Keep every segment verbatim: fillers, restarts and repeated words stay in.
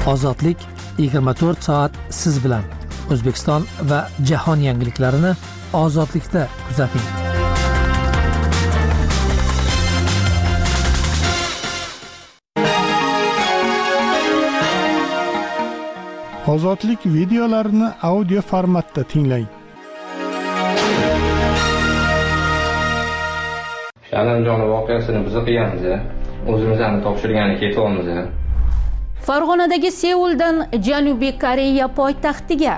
Ozodlik yigirma to'rt soat siz bilan. O'zbekiston va jahon yangiliklarini ozodlikda kuzating. Ozodlik videolarini audio formatda tinglang. Shalimjon voqeasini biz qilganmiz. O'zimizdan topshirgani ketyapmiz. Farg'onadagi Seuldan Janubiy Koreya poytaxtiga.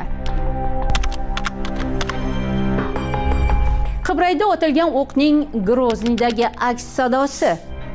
Qibrayda otilgan o'qning Groznidagi aks sadosi.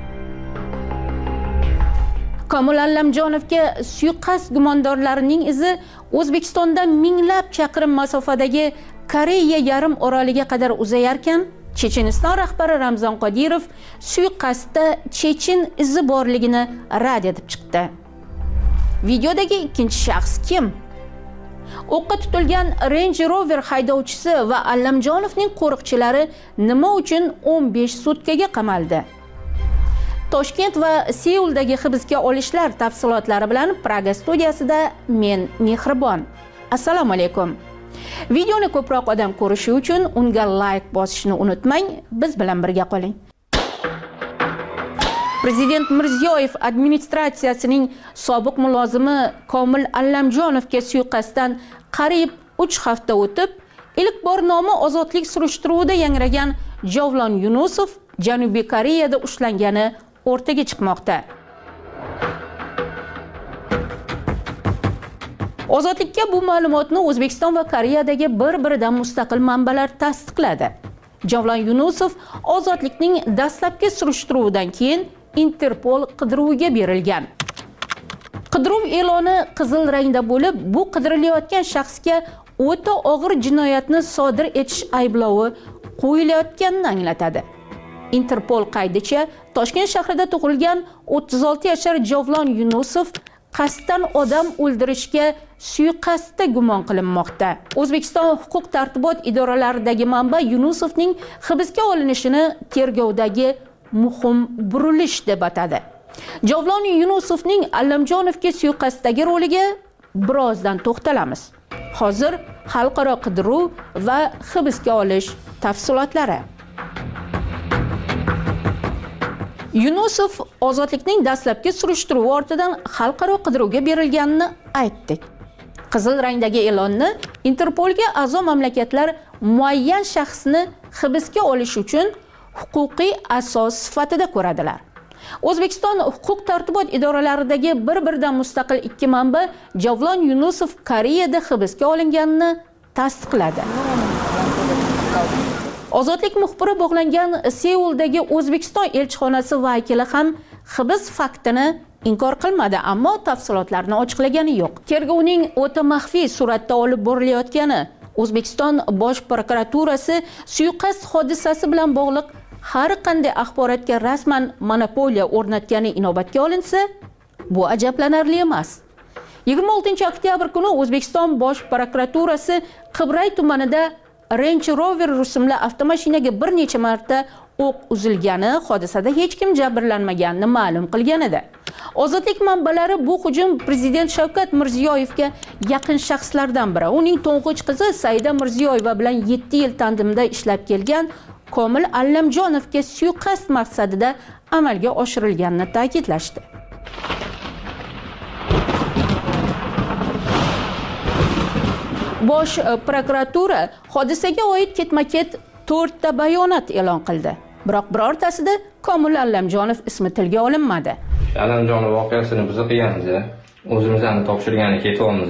Komil Allamjonovga suiqasd gumondorlarining izi O'zbekistondan minglab chaqirim masofadagi Koreya yarim oroliga qadar uzayarkan, Checheniston rahbari Ramzan Qodirov suiqasdda chechen izi borligini rad etib chiqdi. Videodagi ikkinchi shaxs kim? O'qqa tutilgan Range Rover haydovchisi va Allamjonovning qo'riqchilari nima uchun o'n besh sutkaga qamaldi? Toshkent va Seuldagi hibsga olishlar tafsilotlari bilan Praga studiyasida men Mehribon. Assalomu alaykum. Videoni ko'proq odam ko'rishi uchun unga like bosishni unutmang. Biz bilan birga qoling. Prezident Mirziyoyev administratsiyasining sobiq mulozimi Komil Allamjonovga suiqasddan qariyb uch hafta o'tib, ilk bor nomi ozodlik surishtiruvida yangragan Javlon Yunusov Janubiy Koreyada ushlangani o'rtaga chiqmoqda. Ozodlikka bu ma'lumotni O'zbekiston va Koreyadagi bir-biridan mustaqil manbalar tasdiqladi. Javlon Yunusov ozodlikning dastlabki surishtiruvidan keyin Interpol qidiruviga berilgan. Qidiruv e'loni qizil rangda bo'lib, bu qidirilayotgan shaxsga o'ta og'ir jinoyatni sodir etish ayblovi qo'yilayotganini anglatadi. Interpol qaydicha Toshkent shahrida tug'ilgan o'ttiz olti yashar Javlon Yunusov qasddan odam o'ldirishga suiqasdda gumon qilinmoqda. O'zbekiston huquq tartibot idoralaridagi manba Yunusovning hibsga olinishini tergovdagi muhim burilish deb atadi. Javlon Yunusovning Allamjonovga suiqasddagi roliga birozdan to'xtalamiz. Hozir xalqaro qidiruv va hibsga olish tafsilotlari. Yunusov ozodlikning dastlabki surishtiruvi ortidan xalqaro qidiruvga berilganini aytdik. Qizil rangdagi e'lonni Interpolga a'zo mamlakatlar muayyan shaxsni hibsga olish uchun huquqiy asos sifatida ko'radilar. O'zbekiston huquq tartibot idoralaridagi bir-biridan mustaqil ikki manba Javlon Yunusov Koreyada hibsga olinganini tasdiqladi. Ozodlik muxbiri bog'langan Seuldagi O'zbekiston elchixonasi vakili ham hibs faktini inkor qilmadi, ammo tafsilotlarni ochiqlagani yo'q. Tergovning o'ta maxfiy suratda olib borilayotgani, O'zbekiston Bosh prokuraturasi suiqasd hodisasi bilan bog'liq har qanday axborotga rasman monopoliya o'rnatgani inobatga olinsa, bu ajablanarli emas. yigirma oltinchi oktyabr kuni O'zbekiston Bosh prokuraturasi Qibray tumanida Range Rover rusumli avtomashinaga bir necha marta o'q uzilgani, hodisada hech kim jabrlanmaganini ma'lum qilgan edi. Ozodlik manbalari bu hujum Prezident Shavkat Mirziyoyevga yaqin shaxslardan biri, uning to'ng'ich qizi Saida Mirziyoyeva bilan yetti yil tandemda ishlab kelgan Komil Allamjonovga suiqasd maqsadida amalga oshirilganini ta'kidlashdi. Bosh prokuratura hodisaga oid ketma-ket to'rtta bayonot e'lon qildi. Biroq birortasida Komil Allamjonov ismi tilga olinmadi. Shalimjon voqeasini biz qilganmiz. O'zimizdan topshirgani ketyapmiz.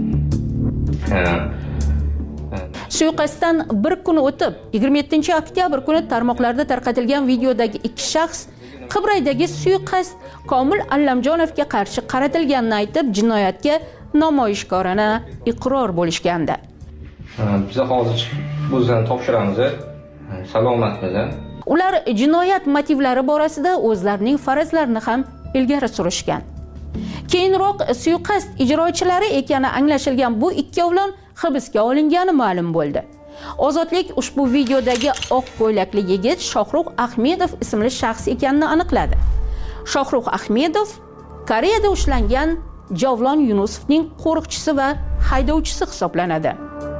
Suiqasddan bir kun o'tib, yigirma yettinchi oktyabr kuni tarmoqlarda tarqatilgan videodagi ikki shaxs Qibraydagi suiqasd Komil Allamjonovga qarshi qaratilganini aytib, jinoyatga namoyishkorona iqror bo'lishgandi. Biz hozir o'zimizdan topshiramiz. Salomatmiz. Ular jinoyat motivlari borasida o'zlarining farazlarini ham ilgari surishgan. Keyinroq suiqasd ijrochilari ekani anglashilgan bu ikkovlon hibsga olingani ma'lum bo'ldi. Ozodlik ushbu videodagi oq ko'ylakli yigit Shohrux Ahmedov ismli shaxs ekanini aniqladi. Shohrux Ahmedov Koreyada ushlangan Javlon Yunusovning qo'riqchisi va haydovchisi hisoblanadi.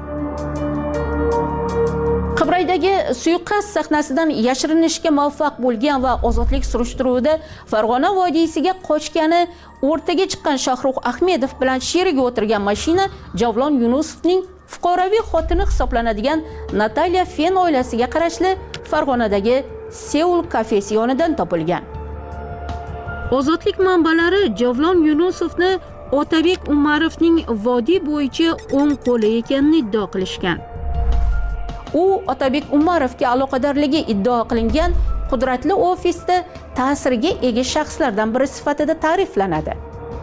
Qibraydagi suiqasd sahnasidan yashirinishga muvaffaq bo'lgan va ozodlik surishtiruvida Farg'ona vodiysiga qochgani o'rtaga chiqqan Shohrux Ahmedov bilan sherigi o'tirgan mashina Javlon Yunusovning fuqaroviy xotini hisoblanadigan Natalya Fen oilasiga qarashli Farg'onadagi Seul kafesi yonidan topilgan. Ozodlik manbalari Javlon Yunusovni Otabek Umarovning vodiy bo'yicha o'ng qo'li ekanini iddao qilishgan. U Otabek Umarovga aloqadorligi iddao qilingan qudratli ofisda ta'sirga ega shaxslardan biri sifatida ta'riflanadi.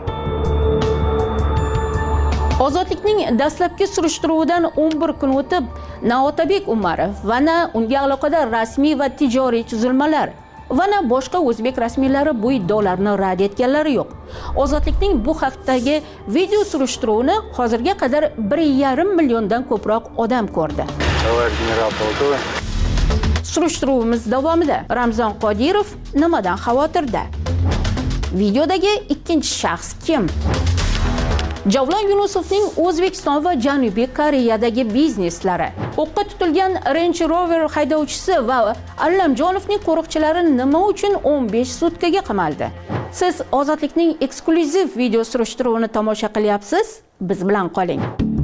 Ozodlikning dastlabki surishtiruvidan o'n bir kun o'tib, na Otabek Umarov va na unga aloqador rasmiy va tijoriy tuzilmalar va na boshqa o'zbek rasmiylari bu iddaolarni rad etganlari yo'q. Ozodlikning bu haqdagi video surishtiruvini hozirga qadar bir yarim milliondan ko'proq odam ko'rdi. Surishtiruvimiz davomida Ramzon Qodirov nimadan xavotirda? Videodagi ikkinchi shaxs kim? Javlon Yunusovning O'zbekiston va Janubiy Koreyadagi bizneslari, o'qqa tutilgan Range Rover haydovchisi va Allamjonovning qo'riqchilari nima uchun o'n besh sutkaga qamaldi? Siz Ozodlikning eksklyuziv video surishtiruvini tomosha qilyapsiz? Biz bilan qoling.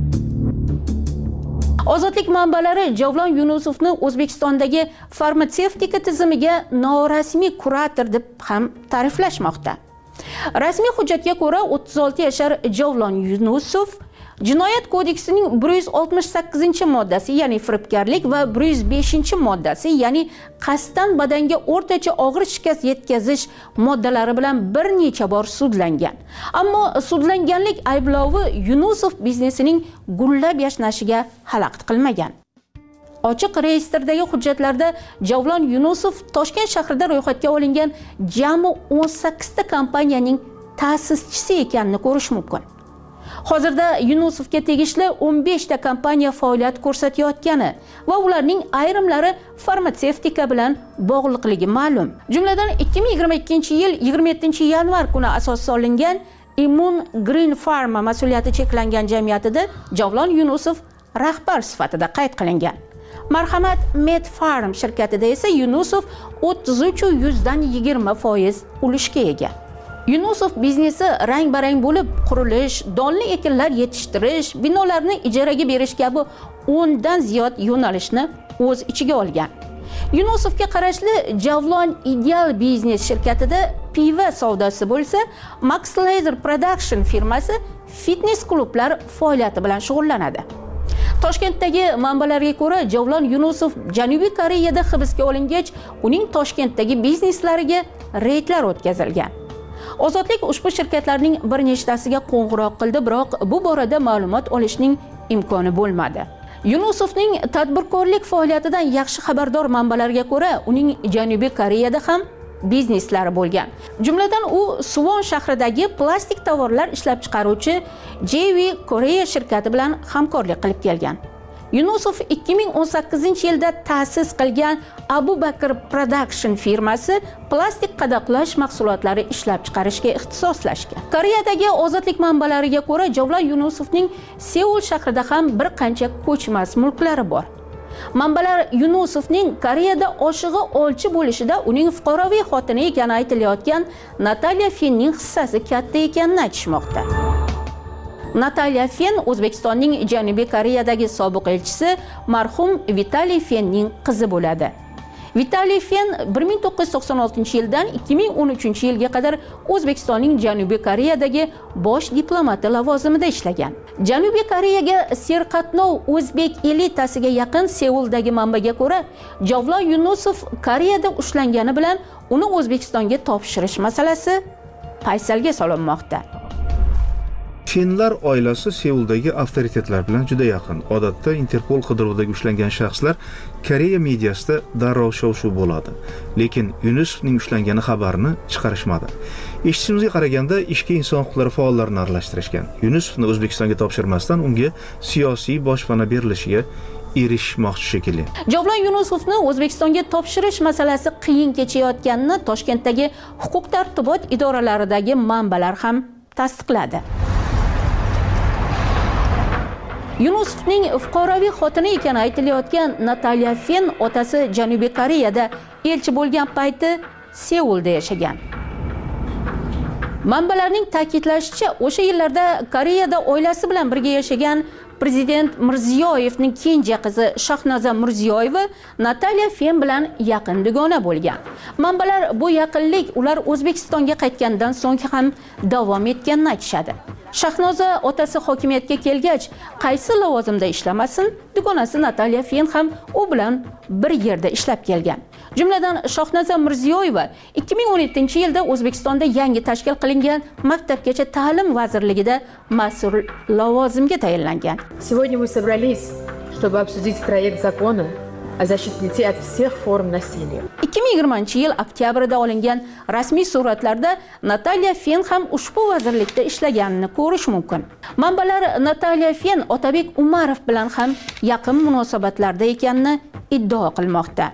Ozodlik manbalari Javlon Yunusovni O'zbekistondagi farmatsevtika tizimiga norasmiy kurator deb ham ta'riflashmoqda. Rasmiy hujjatga ko'ra o'ttiz olti yashar Javlon Yunusov Jinoyat kodeksining bir yuz oltmish sakkizinchi moddasi, ya'ni firibgarlik va bir yuz beshinchi moddasi, ya'ni qasddan badanga o'rtacha og'ir shikast yetkazish moddalari bilan bir necha bor sudlangan. Ammo sudlanganlik ayblovi Yunusov biznesining gullab yashnashiga xalaqit qilmagan. Ochiq reyestrdagi hujjatlarda Javlon Yunusov Toshkent shahrida ro'yxatga olingan jami o'n sakkizta kompaniyaning ta'sischisi ekanini ko'rish mumkin. Hozirda Yunusovga tegishli o'n beshta kompaniya faoliyat ko'rsatayotgani va ularning ayrimlari farmatsevtika bilan bog'liqligi ma'lum. Jumladan ikki ming yigirma ikkinchi yil yigirma yettinchi yanvar kuni asos solingan Immun Green Pharma mas'uliyati cheklangan jamiyatida Javlon Yunusov rahbar sifatida qayd qilingan. Marhamat Medfarm shirkatida esa Yunusov o'ttiz uch yuzdan yigirma foiz ulushga ega. Yunusov biznesi rang-barang bo'lib, qurilish, donli ekinlar yetishtirish, binolarni ijaraga berish kabi o'ndan ziyod yo'nalishni o'z ichiga olgan. Yunusovga qarashli Javlon Ideal Biznes shirkatida piva savdosi bo'lsa, Max Laser Production firmasi fitness klublar faoliyati bilan shug'ullanadi. Toshkentdagi manbalarga ko'ra, Javlon Yunusov Janubiy Koreyada hibsga olingach, uning Toshkentdagi bizneslariga reydlar o'tkazilgan. Ozodlik ushbu shirkatlarning bir nechtasiga qo'ng'iroq qildi, biroq bu borada ma'lumot olishning imkoni bo'lmadi. Yunusovning tadbirkorlik faoliyatidan yaxshi xabardor manbalarga ko'ra, uning Janubiy Koreyada ham bizneslari bo'lgan. Jumladan u Suwon shahridagi plastik tovarlar ishlab chiqaruvchi J V Korea shirkati bilan hamkorlik qilib kelgan. Yunusov ikki ming o'n sakkizinchi yilda ta'sis qilgan Abu Bakr Production firmasi plastik qadoqlash mahsulotlari ishlab chiqarishga ixtisoslashgan. Koreyadagi ozodlik manbalariga ko'ra, Javlon Yunusovning Seul shahrida ham bir qancha ko'chmas mulklari bor. Manbalar Yunusovning Koreyada oshig'i olchi bo'lishida uning fuqaroviy xotini ekani aytilayotgan Natalya Fenning hissasi katta ekanini aytishmoqda. Natalya Fen O'zbekistonning Janubiy Koreyadagi sobiq elchisi marhum Vitaliy Fenning qizi bo'ladi. Vitaliy Fen bir ming to'qqiz yuz to'qson oltinchi yildan ikki ming o'n uchinchi yilga qadar O'zbekistonning Janubiy Koreyadagi bosh diplomati lavozimida ishlagan. Janubiy Koreyaga serqatnov o'zbek elitasiga yaqin Seuldagi manbaga ko'ra, Javlon Yunusov Koreyada ushlangani bilan uni O'zbekistonga topshirish masalasi paysalga solinmoqda. Fenlar oilasi Seuldagi avtoritetlar bilan juda yaqin. Odatda Interpol qidiruvida ushlangan shaxslar Koreya mediasida darrov shov-shuv bo'ladi. Lekin Yunusovning ushlangani xabarini chiqarishmadi. Eshitishimizga qaraganda ishga inson huquqlari faollarini aralashtirishgan. Yunusovni O'zbekistonga topshirmasdan unga siyosiy boshpana berilishiga erishmoqchi shekilli. Javlon Yunusovni O'zbekistonga topshirish masalasi qiyin kechayotganini Toshkentdagi huquq tartibot idoralaridagi manbalar ham tasdiqladi. Yunusovning fuqaroviy xotini ekani aytilayotgan Natalya Fen otasi Janubiy Koreyada elchi bo'lgan payti Seulda yashagan. Manbalarning ta'kidlashicha, o'sha yillarda Koreyada oilasi bilan birga yashagan Prezident Mirziyoyevning kenja qizi Shahnoza Mirziyoyeva Natalya Fen bilan yaqin dugona bo'lgan. Manbalar bu yaqinlik ular O'zbekistonga qaytgandan so'ng ham davom etganini aytishadi. Shahnoza otasi hokimiyatga kelgach, qaysi lavozimda ishlamasin, dugonasi Natalya Fen ham u bilan bir yerda ishlab kelgan. Jumladan Shahnoza Mirziyoyeva ikki ming o'n yettinchi yilda O'zbekistonda yangi tashkil qilingan Maktabgacha ta'lim vazirligida mas'ul lavozimga tayinlangan. Сегодня мы собрались, чтобы обсудить проект закона о защите детей от всех форм насилия. ikki ming yigirmanchi yil oktyabrida olingan rasmiy suratlarda Natalya Fen ham ushbu vazirlikda ishlaganini ko'rish mumkin. Manbalar Natalya Fen Otabek Umarov bilan ham yaqin munosabatlarda ekanini iddao qilmoqda.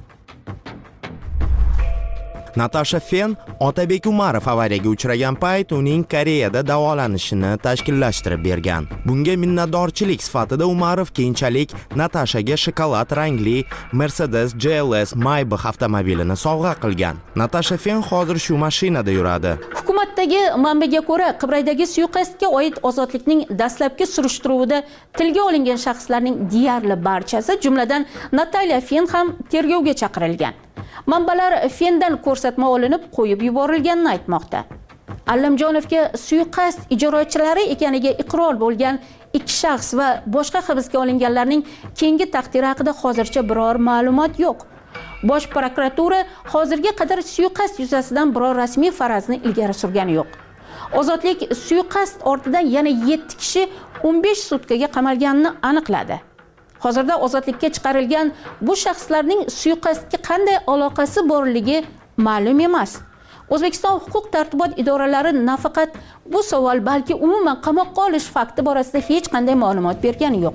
Natasha Fen Otabek Umarov avariyaga uchragan payt uning Koreyada davolanishini tashkillashtirib bergan. Bunga minnatdorchilik sifatida Umarov keyinchalik Natashaga shokolad rangli Mercedes G L S Maybach avtomobilini sovg'a qilgan. Natasha Fen hozir shu mashinada yuradi. Hukumatdagi manbaga ko'ra, Qibraydagi suiqasdga oid ozodlikning dastlabki surishtiruvida tilga olingan shaxslarning deyarli barchasi, jumladan Natalya Fen ham tergovga chaqirilgan. Manbalar Fendan ko'rsatma olinib qo'yib yuborilganini aytmoqda. Allamjonovga suiqasd ijrochilari ekaniga iqror bo'lgan ikki shaxs va boshqa hibsga olinganlarning keyingi taqdiri haqida hozircha biror ma'lumot yo'q. Bosh prokuratura hozirga qadar suiqasd yuzasidan biror rasmiy farazni ilgari surgani yo'q. Ozodlik suiqasd ortidan yana yetti kishi o'n besh sutkaga qamalganini aniqladi. Hozirda ozodlikka chiqarilgan bu shaxslarning suiqasdga qanday aloqasi borligi ma'lum emas. O'zbekiston huquq-tartibot idoralari nafaqat bu savol, balki umuman qamoqqa olish fakti borasida hech qanday ma'lumot bergani yo'q.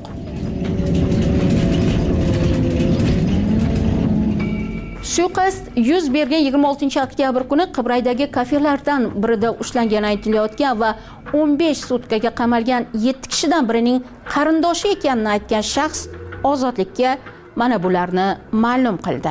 Suiqasd yuz bergan yigirma oltinchi oktyabr kuni Qibraydagi kafelardan birida ushlangani aytilayotgan va o'n besh sutkaga qamalgan yetti kishidan birining qarindoshi ekanini aytgan shaxs ozodlikka mana bularni ma'lum qildi.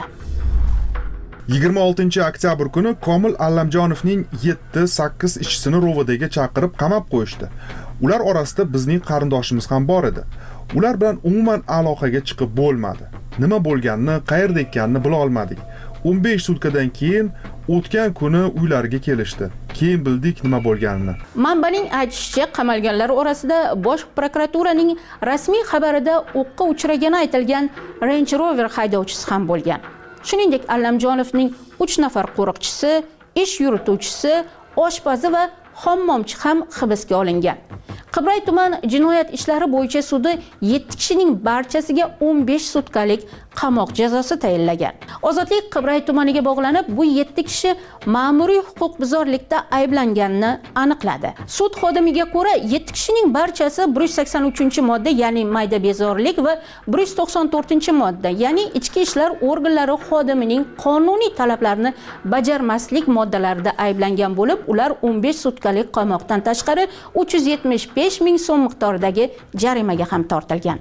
yigirma oltinchi oktyabr kuni Komil Allamjonovning yetti sakkiz ishchisini ro'vidaga chaqirib qamab qo'yishdi. Ular orasida bizning qarindoshimiz ham bor edi. Ular bilan umuman aloqaga chiqib bo'lmadi. Nima bo'lganini, qayerda ekanini bila olmadik. o'n besh sutkadan keyin o'tgan kuni uylariga kelishdi. Keyin bildik nima bo'lganini. Manbaning aytishicha, qamalganlar orasida Bosh prokuraturaning rasmiy xabarida o'qqa uchragani aytilgan Range Rover haydovchisi ham bo'lgan. Shuningdek, Allamjonovning uch nafar qo'riqchisi, ish yurituvchisi, oshpazi va hammomchi ham hibsga olingan. Qibray tuman jinoyat ishlari bo'yicha sudi yetti kishining barchasiga o'n besh sutkalik qamoq jazosi tayinlagan. Ozodlik Qibray tumaniga bog'lanib, bu yetti kishi ma'muriy huquqbuzarlikda ayblanganini aniqladi. Sud xodimiga ko'ra, yetti kishining barchasi bir yuz sakson uchinchi modda, ya'ni mayda bezorilik va bir yuz to'qson to'rtinchi modda, ya'ni ichki ishlar organlari xodimining qonuniy talablarini bajarmaslik moddalarida ayblangan bo'lib, ular o'n besh sutkalik qamoqdan tashqari uch yuz yetmish besh ming so'm miqdoridagi jarimaga ham tortilgan.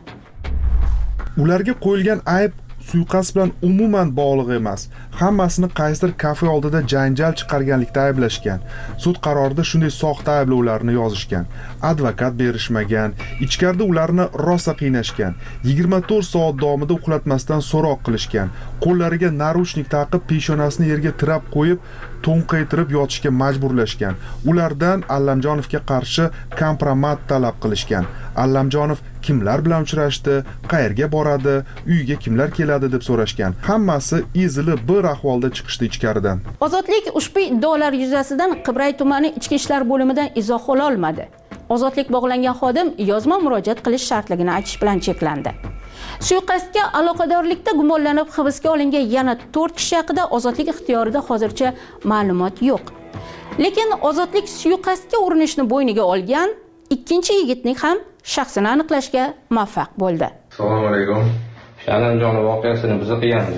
Ularga qo'yilgan ayb suiqasd bilan umuman bog'liq emas. Hammasini qaysidir kafe oldida janjal chiqarganlikda ayblashgan. Sud qarorida shunday soxta ayblovlarni yozishgan. Advokat berishmagan, ichkarida ularni rosa qiynashgan. yigirma to'rt soat davomida uxlatmasdan so'roq qilishgan. Qo'llariga narushnik taqib, peshonasini yerga tirab qo'yib, to'nqaytirib yotishga majburlashgan. Ulardan Allamjonovga qarshi kompromat talab qilishgan. Allamjonov kimlar bilan uchrashdi, qayerga boradi, uyiga kimlar keladi deb so'rashgan. Hammasi ezilib bir ahvolda chiqishdi ichkaridan. Ozodlik ushbu iddaolar yuzasidan Qibray tumani ichki ishlar bo'limidan izoh ola olmadi. Ozodlik bog'langan xodim yozma murojaat qilish shartligini aytish bilan cheklandi. Suiqasdga aloqadorlikda gumonlanib hibsga olingan yana to'rt kishi haqida ozodlik ixtiyorida hozircha ma'lumot yo'q. Lekin ozodlik suiqasdga urinishni bo'yniga olgan ikkinchi yigitning ham shaxsini aniqlashga muvaffaq bo'ldi. Assalomu alaykum. Allamjonov voqeasini biz qilganmiz.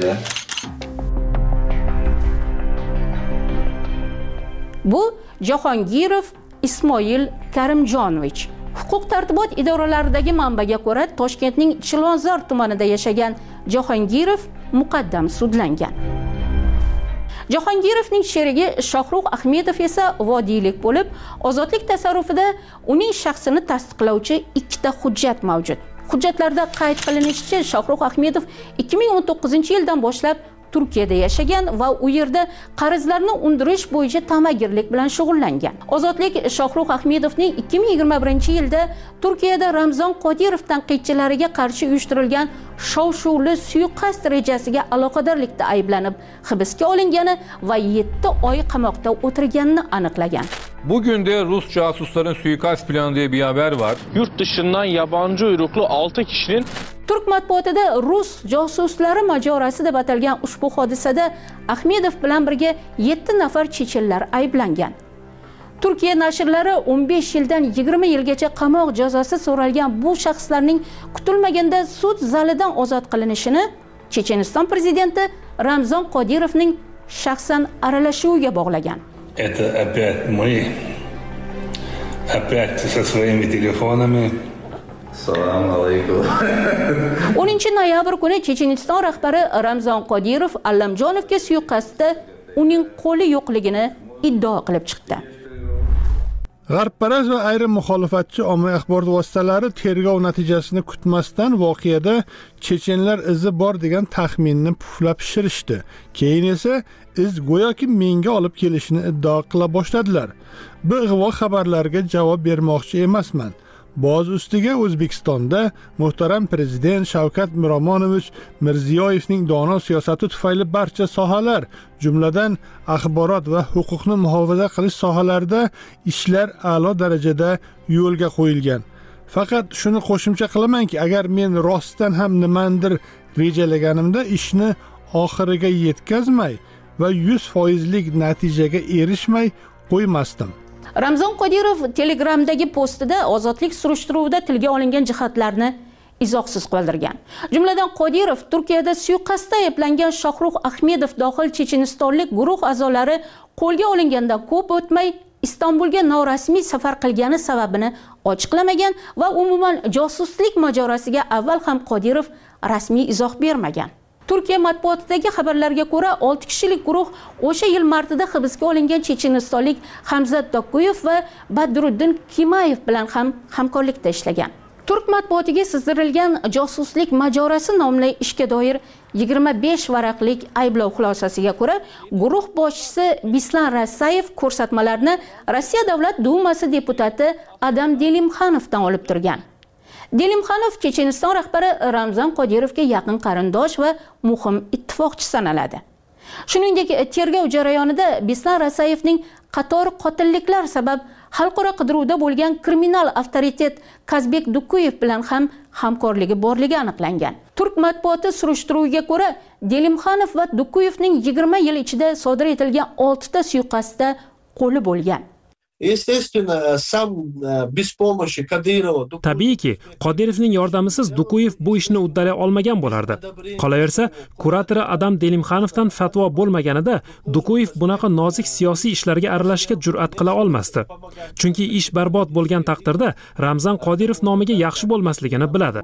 Bu Jahongirov Ismoil Karimjonovich. Huquq tartibot idoralaridagi manbaga ko'ra, Toshkentning Chilonzor tumanida yashagan Jahongirov muqaddam sudlangan. Jahongirovning sherigi Shohruh Ahmedov esa vodiylik bo'lib, ozodlik tasarrufida uning shaxsini tasdiqlovchi ikkita hujjat mavjud. Hujjatlarda qayd qilinishicha, Shohruh Ahmedov ikki ming o'n to'qqizinchi yildan boshlab Turkiyada yashagan va u yerda qarzlarni undirish bo'yicha ta'magirlik bilan shug'ullangan. Ozodlik Shohruh Ahmedovning ikki ming yigirma birinchi yilda Turkiyada Ramzon Qodirov tanqidchilariga qarshi uyushtirilgan shov-shuvli suiqasd rejasiga aloqadorlikda ayblanib hibsga olingani va yetti oy qamoqda o'tirganini aniqlagan. Bugün de Rus casusların suikast planı diye bir haber var. Yurt dışından yabancı uyruklu altı kişinin Turk matbuotida Rus josuslari majorasi deb atalgan ushbu hodisada Ahmedov bilan birga yetti nafar chechenlar ayblangan. Turkiya nashrlari o'n besh yildan yigirma yilgacha qamoq jazosi so'ralgan bu shaxslarning kutilmaganda sud zalidan ozod qilinishini Checheniston prezidenti Ramzon Qodirovning shaxsan aralashuviga bog'lagan. Это опять мы, опять со своими телефонами. Assalomu alaykum. o'ninchi noyabr kuni Checheniston rahbari Ramzon Qodirov Allamjonovga suiqasdda uning qo'li yo'qligini iddao qilib chiqdi. G'arbparast va ayrim muxolifatchi ommaviy axborot vositalari tergov natijasini kutmasdan voqeada chechenlar izi bor degan taxminni puflab pishirishdi. Keyin esa iz go'yoki menga olib kelishini iddao qila boshladilar. Bu ig'vo xabarlarga javob bermoqchi emasman. Boz ustiga O'zbekistonda muhtaram prezident Shavkat Miromonovich Mirziyoyevning dono siyosati tufayli barcha sohalar, jumladan axborot va huquqni muhofaza qilish sohalarida ishlar a'lo darajada yo'lga qo'yilgan. Faqat shuni qo'shimcha qilamanki, agar men rostdan ham nimandir rejalaganimda ishni oxiriga yetkazmay va yuz foizlik natijaga erishmay qo'ymasdim. Ramzon Qodirov Telegramdagi postida ozodlik surishtiruvida tilga olingan jihatlarni izohsiz qoldirgan. Jumladan Qodirov Turkiyada suiqasdda ayblangan Shohruh Ahmedov dohil chechenistonlik guruh a'zolari qo'lga olingandan ko'p o'tmay Istanbulga norasmiy safar qilgani sababini ochiqlamagan va umuman josuslik majorasiga avval ham Qodirov rasmiy izoh bermagan. Turkiya matbuotidagi xabarlarga ko'ra, olti kishilik guruh o'sha yil martida hibsga olingan chechenistonlik Hamzat Dokuyev va Badruddin Kimayev bilan ham hamkorlikda ishlagan. Turk matbuotiga sizdirilgan josuslik majorasi nomli ishga doir yigirma besh varaqlik ayblov xulosasiga ko'ra, guruh boshchisi Bislan Rasayev ko'rsatmalarni Rossiya Davlat Dumasi deputati Adam Delimxanovdan olib turgan. Delimxanov Checheniston rahbari Ramzon Qodirovga yaqin qarindosh va muhim ittifoqchi sanaladi. Shuningdek, tergov jarayonida Bislan Rasayevning qator qotilliklar sabab xalqaro qidiruvda bo'lgan kriminal avtoritet Kazbek Dukuyev bilan ham hamkorligi borligi aniqlangan. Turk matbuoti surishtiruviga ko'ra, Delimxanov va Dukuyevning yigirma yil ichida sodir etilgan olti ta suiqasdda qo'li bo'lgan. Tabiiyki, Qodirovning yordamisiz Dukuyev bu ishni uddalay olmagan bo'lardi. Qolaversa, kuratori Adam Delimxanovdan fatvo bo'lmaganida Dukuyev bunaqa nozik siyosiy ishlarga aralashishga jur'at qila olmasdi. Chunki ish barbod bo'lgan taqdirda Ramzon Qodirov nomiga yaxshi bo'lmasligini biladi.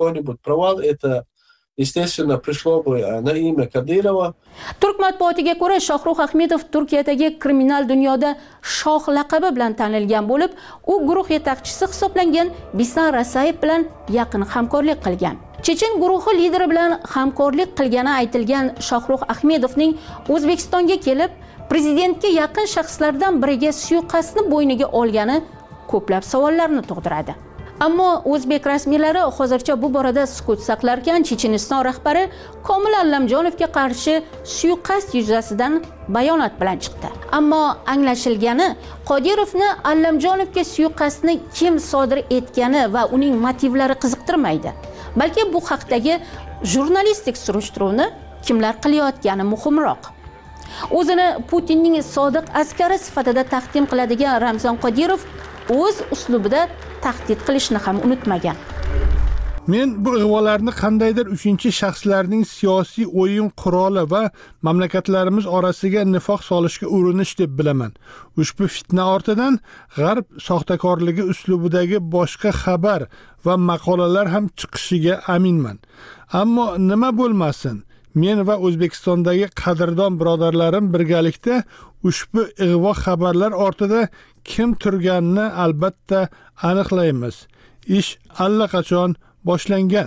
Естественно, пришло бы на имя Кадырова. Turk matbuotiga ko'ra, Shohruh Ahmedov Turkiyadagi kriminal dunyoda shoh laqabi bilan tanilgan bo'lib, u guruh yetakchisi hisoblangan Bislan Rasayev bilan yaqin hamkorlik qilgan. Chechen guruhi lideri bilan hamkorlik qilgani aytilgan Shohruh Ahmedovning O'zbekistonga kelib, prezidentga yaqin shaxslardan biriga suiqasdni bo'yniga olgani ko'plab savollarni tug'diradi. Ammo o'zbek rasmiylari hozircha bu borada sukut saqlarkan, Checheniston rahbari Komil Allamjonovga qarshi suiqasd yuzasidan bayonot bilan chiqdi. Ammo anglashilgani, Qodirovni Allamjonovga suiqasdni kim sodir etgani va uning motivlari qiziqtirmaydi. Balki bu haqdagi jurnalistik surishtiruvni kimlar qilayotgani muhimroq. O'zini Putinning sodiq askari sifatida taqdim qiladigan Ramzon Qodirov o'z uslubida tahdid qilishni ham unutmagan. Men bu ig'volarni qandaydir uchinchi shaxslarning siyosiy o'yin quroli va mamlakatlarimiz orasiga nifoq solishga urinish deb bilaman. Ushbu fitna ortidan G'arb soxtakorligi uslubidagi boshqa xabar va maqolalar ham chiqishiga aminman. Ammo nima bo'lmasin, men va O'zbekistondagi qadrdon birodarlarim birgalikda ushbu ig'vo xabarlar ortida kim turganini albatta aniqlaymiz. Ish allaqachon boshlangan.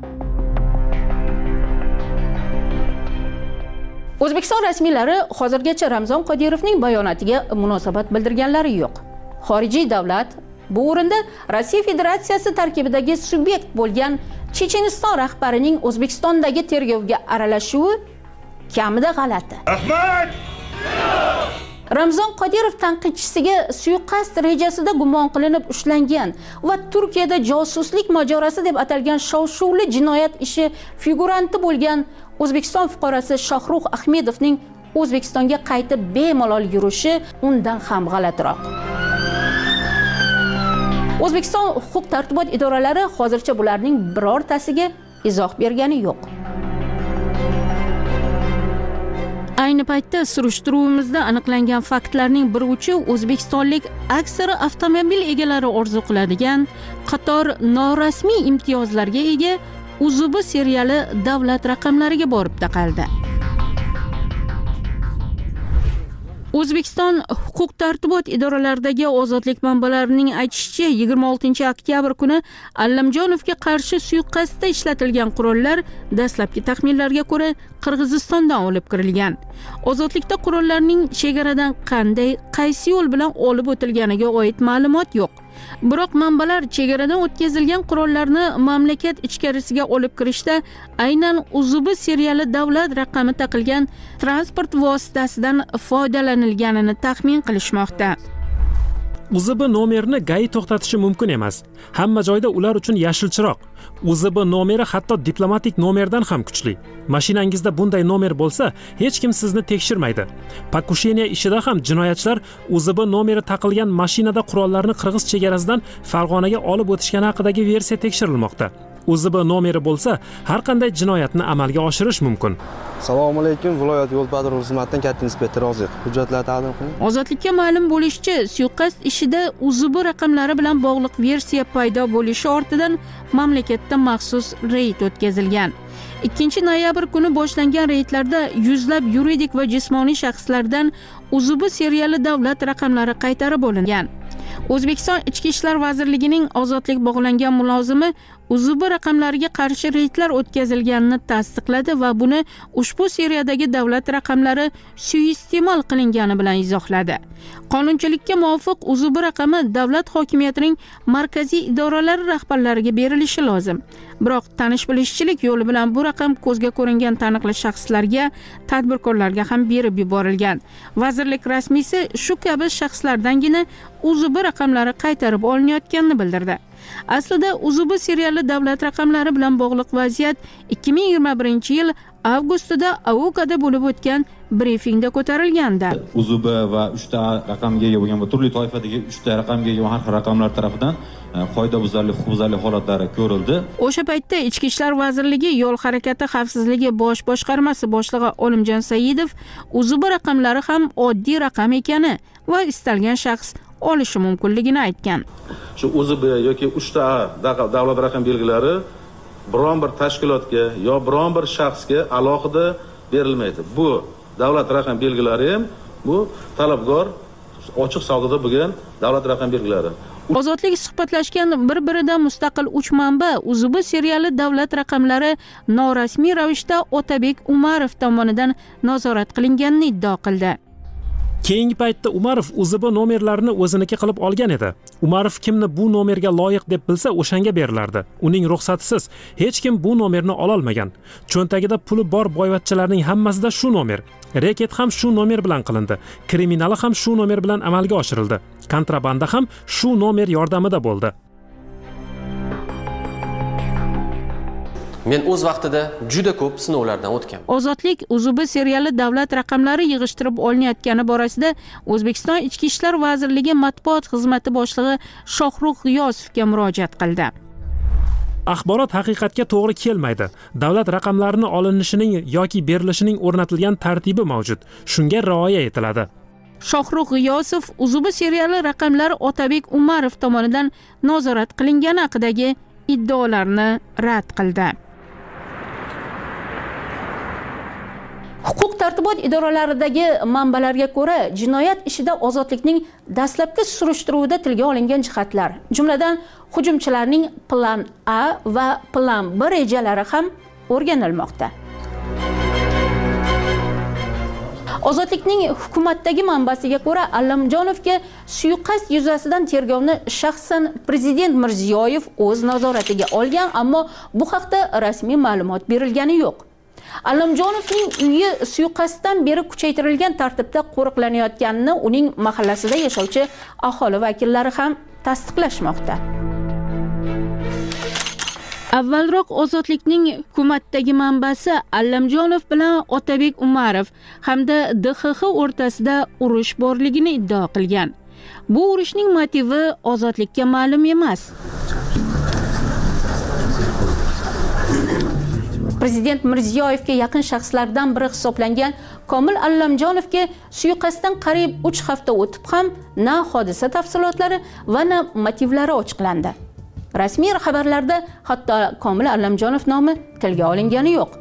O'zbekiston rasmiylari hozirgacha Ramzon Qodirovning bayonotiga munosabat bildirganlari yo'q. Xorijiy davlat bu o'rinda Rossiya Federatsiyasi tarkibidagi subyekt bo'lgan Checheniston rahbarining O'zbekistondagi tergovga aralashuvi kamida g'alati. Rahmat! Ramzon Qodirov tanqidchisiga suiqasd rejasida gumon qilinib ushlangan va Turkiyada josuslik mojarosi deb atalgan shov-shuvli jinoyat ishi figuranti bo'lgan O'zbekiston fuqarosi Shohrux Ahmedovning O'zbekistonga qaytib bemalol yurishi undan ham g'alatiroq. O'zbekiston huquq tartibot idoralari hozircha bularning birortasiga izoh bergani yo'q. Ayni paytda surishtiruvimizda aniqlangan faktlarning bir uchi o'zbekistonlik aksari avtomobil egalari orzu qiladigan qator norasmiy imtiyozlarga ega Uzubi seriali davlat raqamlariga borib taqaldi. O'zbekiston huquq tartibot idoralaridagi ozodlik manbalarining aytishicha, yigirma oltinchi oktyabr kuni Allamjonovga qarshi suiqasdda ishlatilgan qurollar dastlabki taxminlarga ko'ra Qirg'izistondan olib kirilgan. Ozodlikda qurollarning chegaradan qanday, qaysi yo'l bilan olib o'tilganiga oid ma'lumot yo'q. Biroq manbalar chegaradan o'tkazilgan qurollarni mamlakat ichkarisiga olib kirishda aynan Uzubi seriali davlat raqami taqilgan transport vositasidan foydalanilganini taxmin qilishmoqda. Uzubi nomerini G A I to'xtatishi mumkin emas. Hamma joyda ular uchun yashil chiroq. Uzubi nomeri hatto diplomatik nomerdan ham kuchli. Mashinangizda bunday nomer bo'lsa, hech kim sizni tekshirmaydi. Pakusheniya ishida ham jinoyatchilar Uzubi nomeri taqilgan mashinada qurollarni Qirg'iz chegarasidan Farg'onaga olib o'tishgani haqidagi versiya tekshirilmoqda. Uzubi nomeri bo'lsa, har qanday jinoyatni amalga oshirish mumkin. Assalomu alaykum, viloyat yo'l patrul xizmatidan katta inspektor Roziq. Hujjatlar taqdim qiling. Ozodlikka ma'lum bo'lishicha, suiqasd ishida Uzubi raqamlari bilan bog'liq versiya paydo bo'lishi ortidan mamlakatda maxsus reyd o'tkazilgan. ikkinchi noyabr kuni boshlangan reydlarda yuzlab yuridik va jismoniy shaxslardan Uzubi seriali davlat raqamlari qaytarib olingan. O'zbekiston Ichki ishlar vazirligining ozodlik bog'langan mulozimi Uzubi raqamlariga qarshi reydlar o'tkazilganini tasdiqladi va buni ushbu seriyadagi davlat raqamlari suiiste'mol qilingani bilan izohladi. Qonunchilikka muvofiq Uzubi raqami davlat hokimiyatining markaziy idoralari rahbarlariga berilishi lozim. Biroq tanish-bilishchilik yo'li bilan bu raqam ko'zga ko'ringan taniqli shaxslarga, tadbirkorlarga ham berib yuborilgan. Vazirlik rasmiysi shu kabi shaxslardangina Uzubi raqamlari qaytarib olinayotganini bildirdi. Aslida Uzubi seriali davlat raqamlari bilan bog'liq vaziyat ikki ming yigirma birinchi yil avgustida Avokada bo'lib o'tgan brifingda ko'tarilgandi. Uzubi va uchta raqamga ega bo'lgan va turli toifadagi uchta raqamga ega har xil raqamlar tarafidan qoidabuzarlik, huquqbuzarlik holatlari ko'rildi. O'sha paytda Ichki ishlar vazirligi yo'l harakati xavfsizligi bosh boshqarmasi boshlig'i Olimjon Saidov Uzubi raqamlari ham oddiy raqam ekani va istalgan shaxs olishi mumkinligini aytgan. Shu Uzubi yoki uchta davlat raqam belgilari biron bir tashkilotga yo biron bir shaxsga alohida berilmaydi. Bu davlat raqam belgilari ham bu talabgor ochiq savdoda bo'lgan davlat raqam belgilari. Ozodlik suhbatlashgan bir-biridan mustaqil uch manba Uzubi seriali davlat raqamlari norasmiy ravishda Otabek Umarov tomonidan nazorat qilinganini iddao qildi. Keyingi paytda Umarov Uzubi nomerlarini o'ziniki qilib olgan edi. Umarov kimni bu nomerga loyiq deb bilsa, o'shanga berilardi. Uning ruxsatisiz hech kim bu nomerni ola olmagan. Cho'ntagida puli bor boyvachchalarning hammasida shu nomer. Reket ham shu nomer bilan qilindi. Kriminali ham shu nomer bilan amalga oshirildi. Kontrabanda ham shu nomer yordamida bo'ldi. Men o'z vaqtida juda ko'p sinovlardan o'tgan. Ozodlik Uzubi seriali davlat raqamlari yig'ishtirib olinayotgani borasida O'zbekiston Ichki ishlar vazirligi matbuot xizmati boshlig'i Shohrux G'iyosovga murojaat qildi. Axborot haqiqatga to'g'ri kelmaydi. Davlat raqamlarini olinishining yoki berilishining o'rnatilgan tartibi mavjud. Shunga rioya etiladi. Shohrux G'iyosov Uzubi seriali raqamlar Otabek Umarov tomonidan nazorat qilingani haqidagi iddaolarni rad qildi. Huquq tartibot idoralaridagi manbalarga ko'ra, jinoyat ishida ozodlikning dastlabki surishtiruvida tilga olingan jihatlar, jumladan hujumchilarning plan A va plan B rejalari ham o'rganilmoqda. Ozodlikning hukumatdagi manbasiga ko'ra, Allamjonovga suiqasd yuzasidan tergovni shaxsan prezident Mirziyoyev o'z nazoratiga olgan, ammo bu haqda rasmiy ma'lumot berilgani yo'q. Allamjonovning uyi suiqasddan beri kuchaytirilgan tartibda qo'riqlanayotganini uning mahallasida yashovchi aholi vakillari ham tasdiqlashmoqda. Avvalroq Ozodlikning hukumatdagi manbasi Allamjonov bilan Otabek Umarov hamda D X X o'rtasida urush borligini iddao qilgan. Bu urushning motivi Ozodlikka ma'lum emas. Prezident Mirziyoyevga yaqin shaxslardan biri hisoblangan Komil Allamjonovga suiqasddan qariyb uch hafta o'tib ham na hodisa tafsilotlari va na motivlari ochiqlandi. Rasmiy xabarlarda hatto Komil Allamjonov nomi tilga olingani yo'q.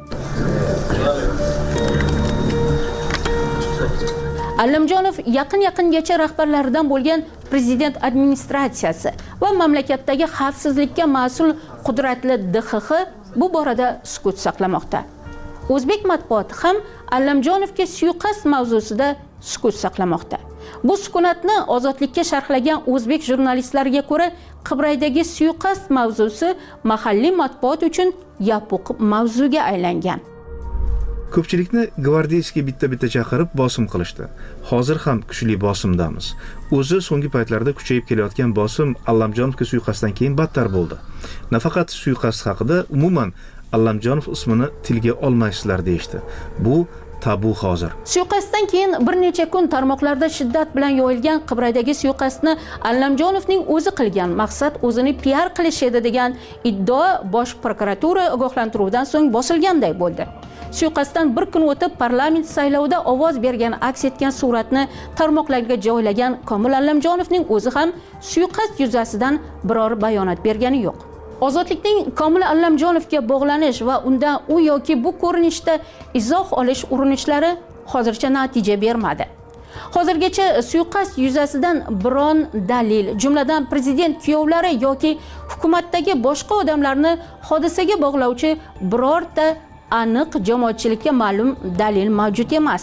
Allamjonov yaqin-yaqingacha rahbarlaridan bo'lgan prezident administratsiyasi va mamlakatdagi xavfsizlikka mas'ul qudratli D X X bu borada sukut saqlamoqda. O'zbek matbuoti ham Allamjonovga suiqasd mavzusida sukut saqlamoqda. Bu sukunatni Ozodlikka sharhlagan o'zbek jurnalistlariga ko'ra, Qibraydagi suiqasd mavzusi mahalliy matbuot uchun yopiq mavzuga aylangan. Ko'pchilikni gvardiyskiy bitta-bitta chaqirib bosim qilishdi. Hozir ham kuchli bosimdamiz. O'zi so'nggi paytlarda kuchayib kelayotgan bosim Allamjonovga suiqasddan keyin battar bo'ldi. Nafaqat suiqasd haqida, umuman Allamjonov ismini tilga olmaysizlar deyishdi. Bu tabu hozir. Suiqasddan keyin bir necha kun tarmoqlarda shiddat bilan yoyilgan Qibraydagi suiqasdni Allamjonovning o'zi qilgan, maqsad o'zini P R qilish edi degan iddao bosh prokuratura ogohlantiruvidan so'ng bosilganday bo'ldi. Suiqasddan bir kun o'tib parlament saylovida ovoz bergan aks etgan suratni tarmoqlarga joylagan Komil Allamjonovning o'zi ham suiqasd yuzasidan biror bayonot bergani yo'q. Ozodlikning Komil Allamjonovga bog'lanish va undan u yoki bu ko'rinishda izoh olish urinishlari hozircha natija bermadi. Hozirgacha suiqasd yuzasidan biron dalil, jumladan prezident kuyovlari yoki hukumatdagi boshqa odamlarni hodisaga bog'lovchi birorta aniq jamoatchilikka ma'lum dalil mavjud emas.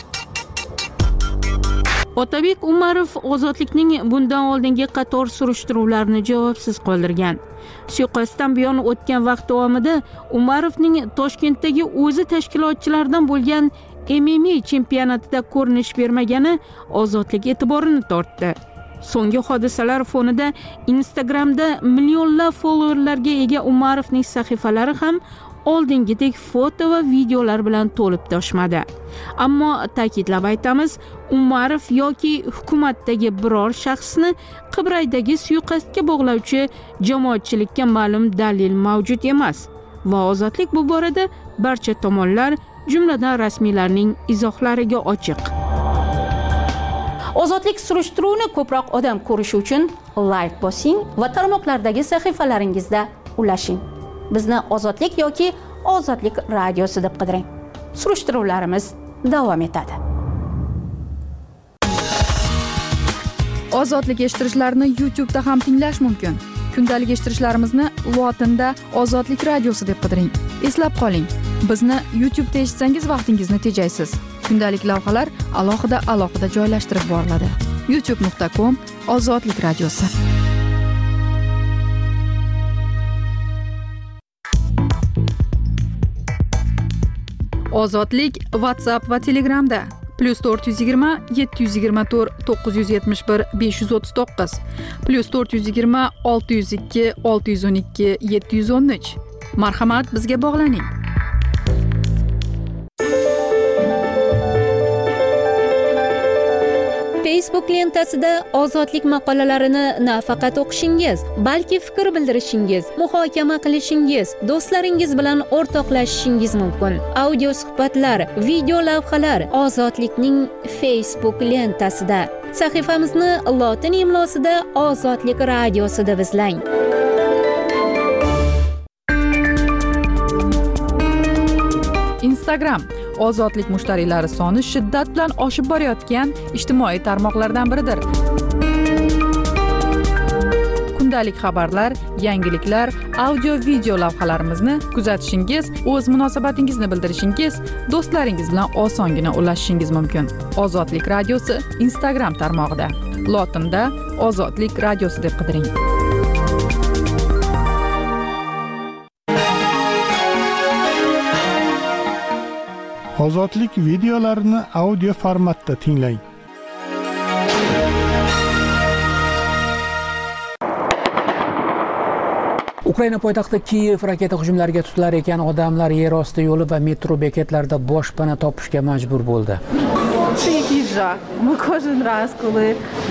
Otabek Umarov Ozodlikning bundan oldingi qator surishtiruvlarni javobsiz qoldirgan. Suiqasddan buyon o'tgan vaqt davomida Umarovning Toshkentdagi o'zi tashkilotchilardan bo'lgan M M A chempionatida ko'rinish bermagani Ozodlik e'tiborini tortdi. So'nggi hodisalar fonida Instagramda millionlab followerlarga ega Umarovning sahifalari ham oldingidek foto va videolar bilan to'lib toshmadi. Ammo ta'kidlab aytamiz, Umarov yoki hukumatdagi biror shaxsni Qibraydagi suiqasdga bog'lovchi jamoatchilikka ma'lum dalil mavjud emas va Ozodlik bu borada barcha tomonlar, jumladan rasmiylarning izohlariga ochiq. Ozodlik surishtiruvini ko'proq odam ko'rishi uchun like bosing va tarmoqlardagi sahifalaringizda ulashing. Bizni Ozodlik yoki Ozodlik radiosi deb qidiring. Surishtiruvlarimiz davom etadi. Ozodlik eshittirishlarni YouTube da ham tinglash mumkin. Kundalik eshittirishlarimizni lotinda Ozodlik radiosi deb qidiring. Eslab qoling, bizni YouTube da eshitsangiz vaqtingizni tejaysiz. Kundalik lavhalar alohida-alohida joylashtirib boriladi. youtube nuqta com Ozodlik radiosi. Ozodlik WhatsApp va Telegramda plus to'rt yuz yigirma yetti yuz yigirma to'rt to'qqiz yuz yetmish bir besh yuz o'ttiz to'qqiz plus to'rt yuz yigirma olti yuz ikki olti yuz o'n ikki yetti yuz o'n uch. Marhamat, bizga bog'laning. Facebook lentasida ozodlik maqolalarini nafaqat o'qishingiz, balki fikr bildirishingiz, muhokama qilishingiz, do'stlaringiz bilan o'rtoqlashishingiz mumkin. Audio suhbatlar, video lavhalar Ozodlikning Facebook lentasida. Sahifamizni lotin imlosida Ozodlik radiosida izlang. Instagram ozodlik mushtariylari soni shiddat bilan oshib borayotgan ijtimoiy tarmoqlardan biridir. Kundalik xabarlar, yangiliklar, audio video lavhalarimizni kuzatishingiz, o'z munosabatingizni bildirishingiz, do'stlaringiz bilan osongina ulashishingiz mumkin. Ozodlik radiosi Instagram tarmog'ida. Lotinda Ozodlik radiosi deb qidiring. Ozodlik videolarini audio formatda tinglang. Ukraina poytaxti Kiyev raketa hujumlariga tutilar ekan odamlar yer osti yo'li va metro bekatlarida boshpana topishga majbur bo'ldi. Це який жах. Ми кожен раз, коли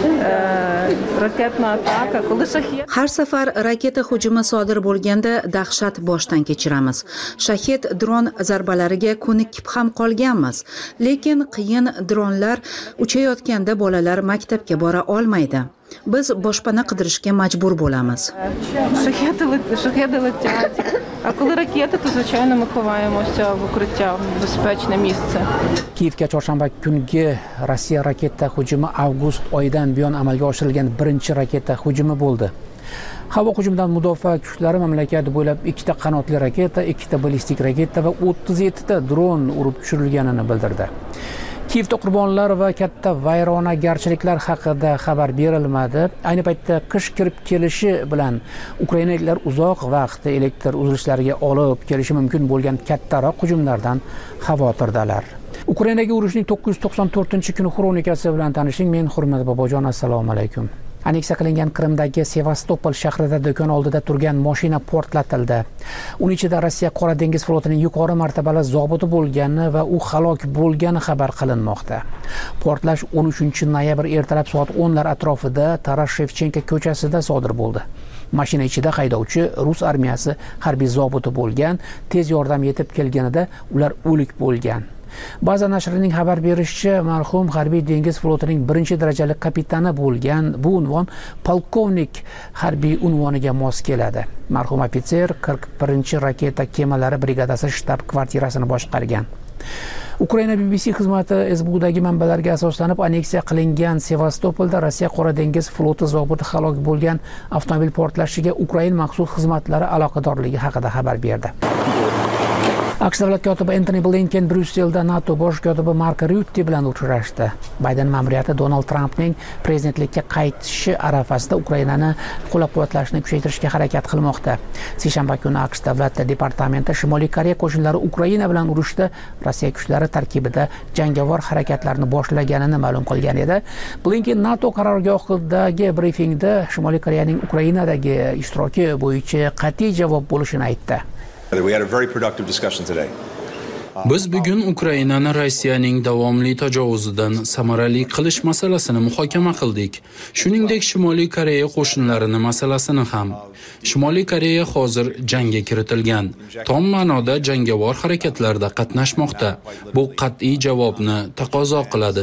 е, ракетна атака, коли шахет... Har safar raketa hujumi sodir bo'lganda dahshat boshdan kechiramiz. Shahed dron zarbalariga ko'nikib ham qolganmiz. Lekin qiyin dronlar uchayotganda bolalar maktabga bora olmaydi. Biz boshpana qidirishga majbur bo'lamiz. Шахеди летять, шахеди летять. А коли ракети, то звичайно ми ховаємося в укриття, в безпечне місце. Kiyevga chorshanba kungi Rossiya raketa hujumi avgust oyidan buyon amalga oshirilgan birinchi raketa hujumi bo'ldi. Havo hujumidan mudofaa kuchlari mamlakat bo'ylab ikkita qanotli raketa, ikkita ballistik raketa va o'ttiz yettita dron urib tushirilganini bildirdi. Kiyevda qurbonlar va katta vayronagarchiliklar haqida xabar berilmadi. Ayni paytda qish kirib kelishi bilan ukrainaliklar uzoq vaqt elektr uzilishlariga olib kelishi mumkin bo'lgan kattaroq hujumlardan xavotirdalar. Ukrainaga urushning to'qqiz yuz to'qson to'rtinchi kuni xronikasi bilan tanishing. Men Hurmat Bobojon, assalomu alaykum. Aneksiya qilingan Qrimdagi Sevastopol shahrida do'kon oldida turgan mashina portlatildi. Uning ichida Rossiya Qora dengiz flotining yuqori martabali zobiti bo'lgani va u halok bo'lgani xabar qilinmoqda. Portlash o'n uchinchi noyabr ertalab soat o'nlar atrofida Taras Shevchenko ko'chasida sodir bo'ldi. Mashina ichida haydovchi rus armiyasi harbiy zobiti bo'lgan. Tez yordam yetib kelganida ular o'lik bo'lgan. Baza nashrining xabar berishicha, marhum harbiy dengiz flotining birinchi darajali kapitani bo'lgan. Bu unvon polkovnik harbiy unvoniga mos keladi. Marhum ofitser qirq birinchi raketa kemalari brigadasi shtab kvartirasini boshqargan. Ukraina B B C xizmati S B Udagi manbalarga asoslanib aneksiya qilingan Sevastopolda Rossiya Qora dengiz floti zobiti halok bo'lgan avtomobil portlashiga Ukraina maxsus xizmatlari aloqadorligi haqida xabar berdi. AQSh davlat kotibi Antony Blinken Bryusselda NATO bosh kotibi Mark Rutte bilan uchrashdi. Bayden ma'muriyati Donald Trampning prezidentlikka qaytishi arafasida Ukrainani qo'llab-quvvatlashni kuchaytirishga harakat qilmoqda. Seshanba kuni AQSh davlat departamenti Shimoliy Koreya qo'shinlari Ukraina bilan urushda Rossiya kuchlari tarkibida jangovar harakatlarni boshlaganini ma'lum qilgan edi. Blinken NATO qarorgohidagi brifingda Shimoliy Koreyaning Ukrainadagi ishtiroki bo'yicha qat'iy javob bo'lishini aytdi. Biz bugun Ukrainani Rossiyaning davomli tajovuzidan samarali qilish masalasini muhokama qildik. Shuningdek, Shimoliy Koreya qo'shinlarini masalasini ham. Shimoliy Koreya hozir jangga kiritilgan, tom ma'noda jangovar harakatlarda qatnashmoqda. Bu qat'iy javobni taqozo qiladi.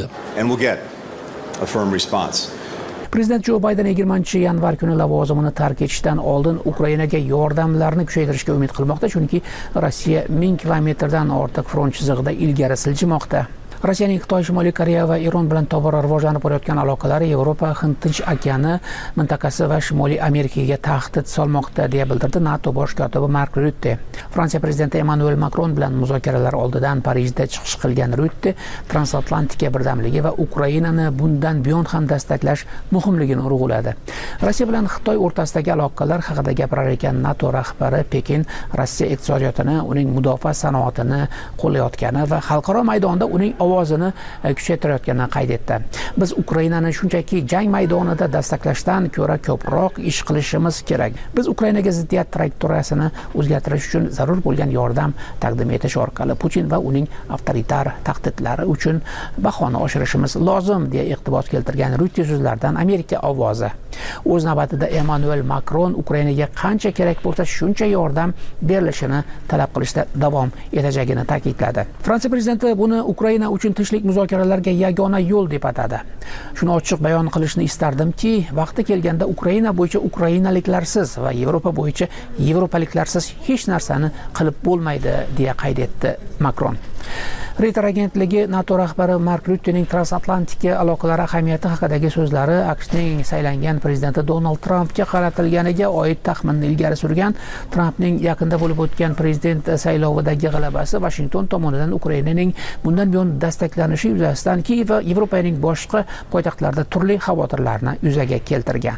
Prezident Jo Bayden yigirmanchi yanvar kuni lavozimini tark etishdan oldin Ukrainaga yordamlarni kuchaytirishga umid qilmoqda, chunki Rossiya ming kilometrdan ortiq front chizig'ida ilgari siljimoqda. Rossiyaning Xitoy, Shimoliy Koreya va Eron bilan tobora rivojlanib borayotgan aloqalari Yevropa, Hind Tinch okeani mintaqasi va Shimoliy Amerikaga tahdid solmoqda, deya bildirdi NATO bosh kotibi Mark Rutte. Fransiya prezidenti Emmanuel Macron bilan muzokaralar oldidan Parijda chiqish qilgan Rutte transatlantika birdamligi va Ukrainani bundan buyon ham dastaqlash muhimligini urg'uladi. Rossiya bilan Xitoy o'rtasidagi aloqalar haqida gapirar ekan NATO rahbari Pekin Rossiya iqtisodiyotini, uning mudofaa sanoatini qo'llayotgani va xalqaro maydonda uning ovozini kuchaytirayotganini qayd etdi. Biz Ukrainani shunchaki jang maydonida dastaklashdan ko'ra ko'proq ish qilishimiz kerak. Biz Ukrainaga ziddiyat trayektoriyasini o'zgartirish uchun zarur bo'lgan yordam taqdim etish orqali Putin va uning avtoritar tahdidlari uchun bahoni oshirishimiz lozim deya iqtibos keltirgan Reuters so'zlaridan Amerika ovozi. O'z navbatida Emmanuel Macron Ukrainaga qancha kerak bo'lsa shuncha yordam berilishini talab qilishda davom etajagini ta'kidladi. Fransiya prezidenti buni Ukraina uchun tinchlik muzokaralarga yagona yo'l deb atadi. Shuni ochiq bayon qilishni istardimki, vaqti kelganda Ukraina bo'yicha ukrainaliklarsiz va Yevropa bo'yicha yevropaliklarsiz hech narsani qilib bo'lmaydi deya qayd etdi Macron. Reuters agentligi NATO rahbari Mark Ruttening transatlantik aloqalar ahamiyati haqidagi so'zlari AQShning saylangan prezidenti Donald Trampga qaratilganiga oid taxminni ilgari surgan. Trampning yaqinda bo'lib o'tgan prezident saylovidagi g'alabasi Washington tomonidan Ukrainaning bundan buyon dastaklanishi yuzasidan Kiyev va Yevropaning boshqa poytaxtlarida turli xavotirlarni yuzaga keltirgan.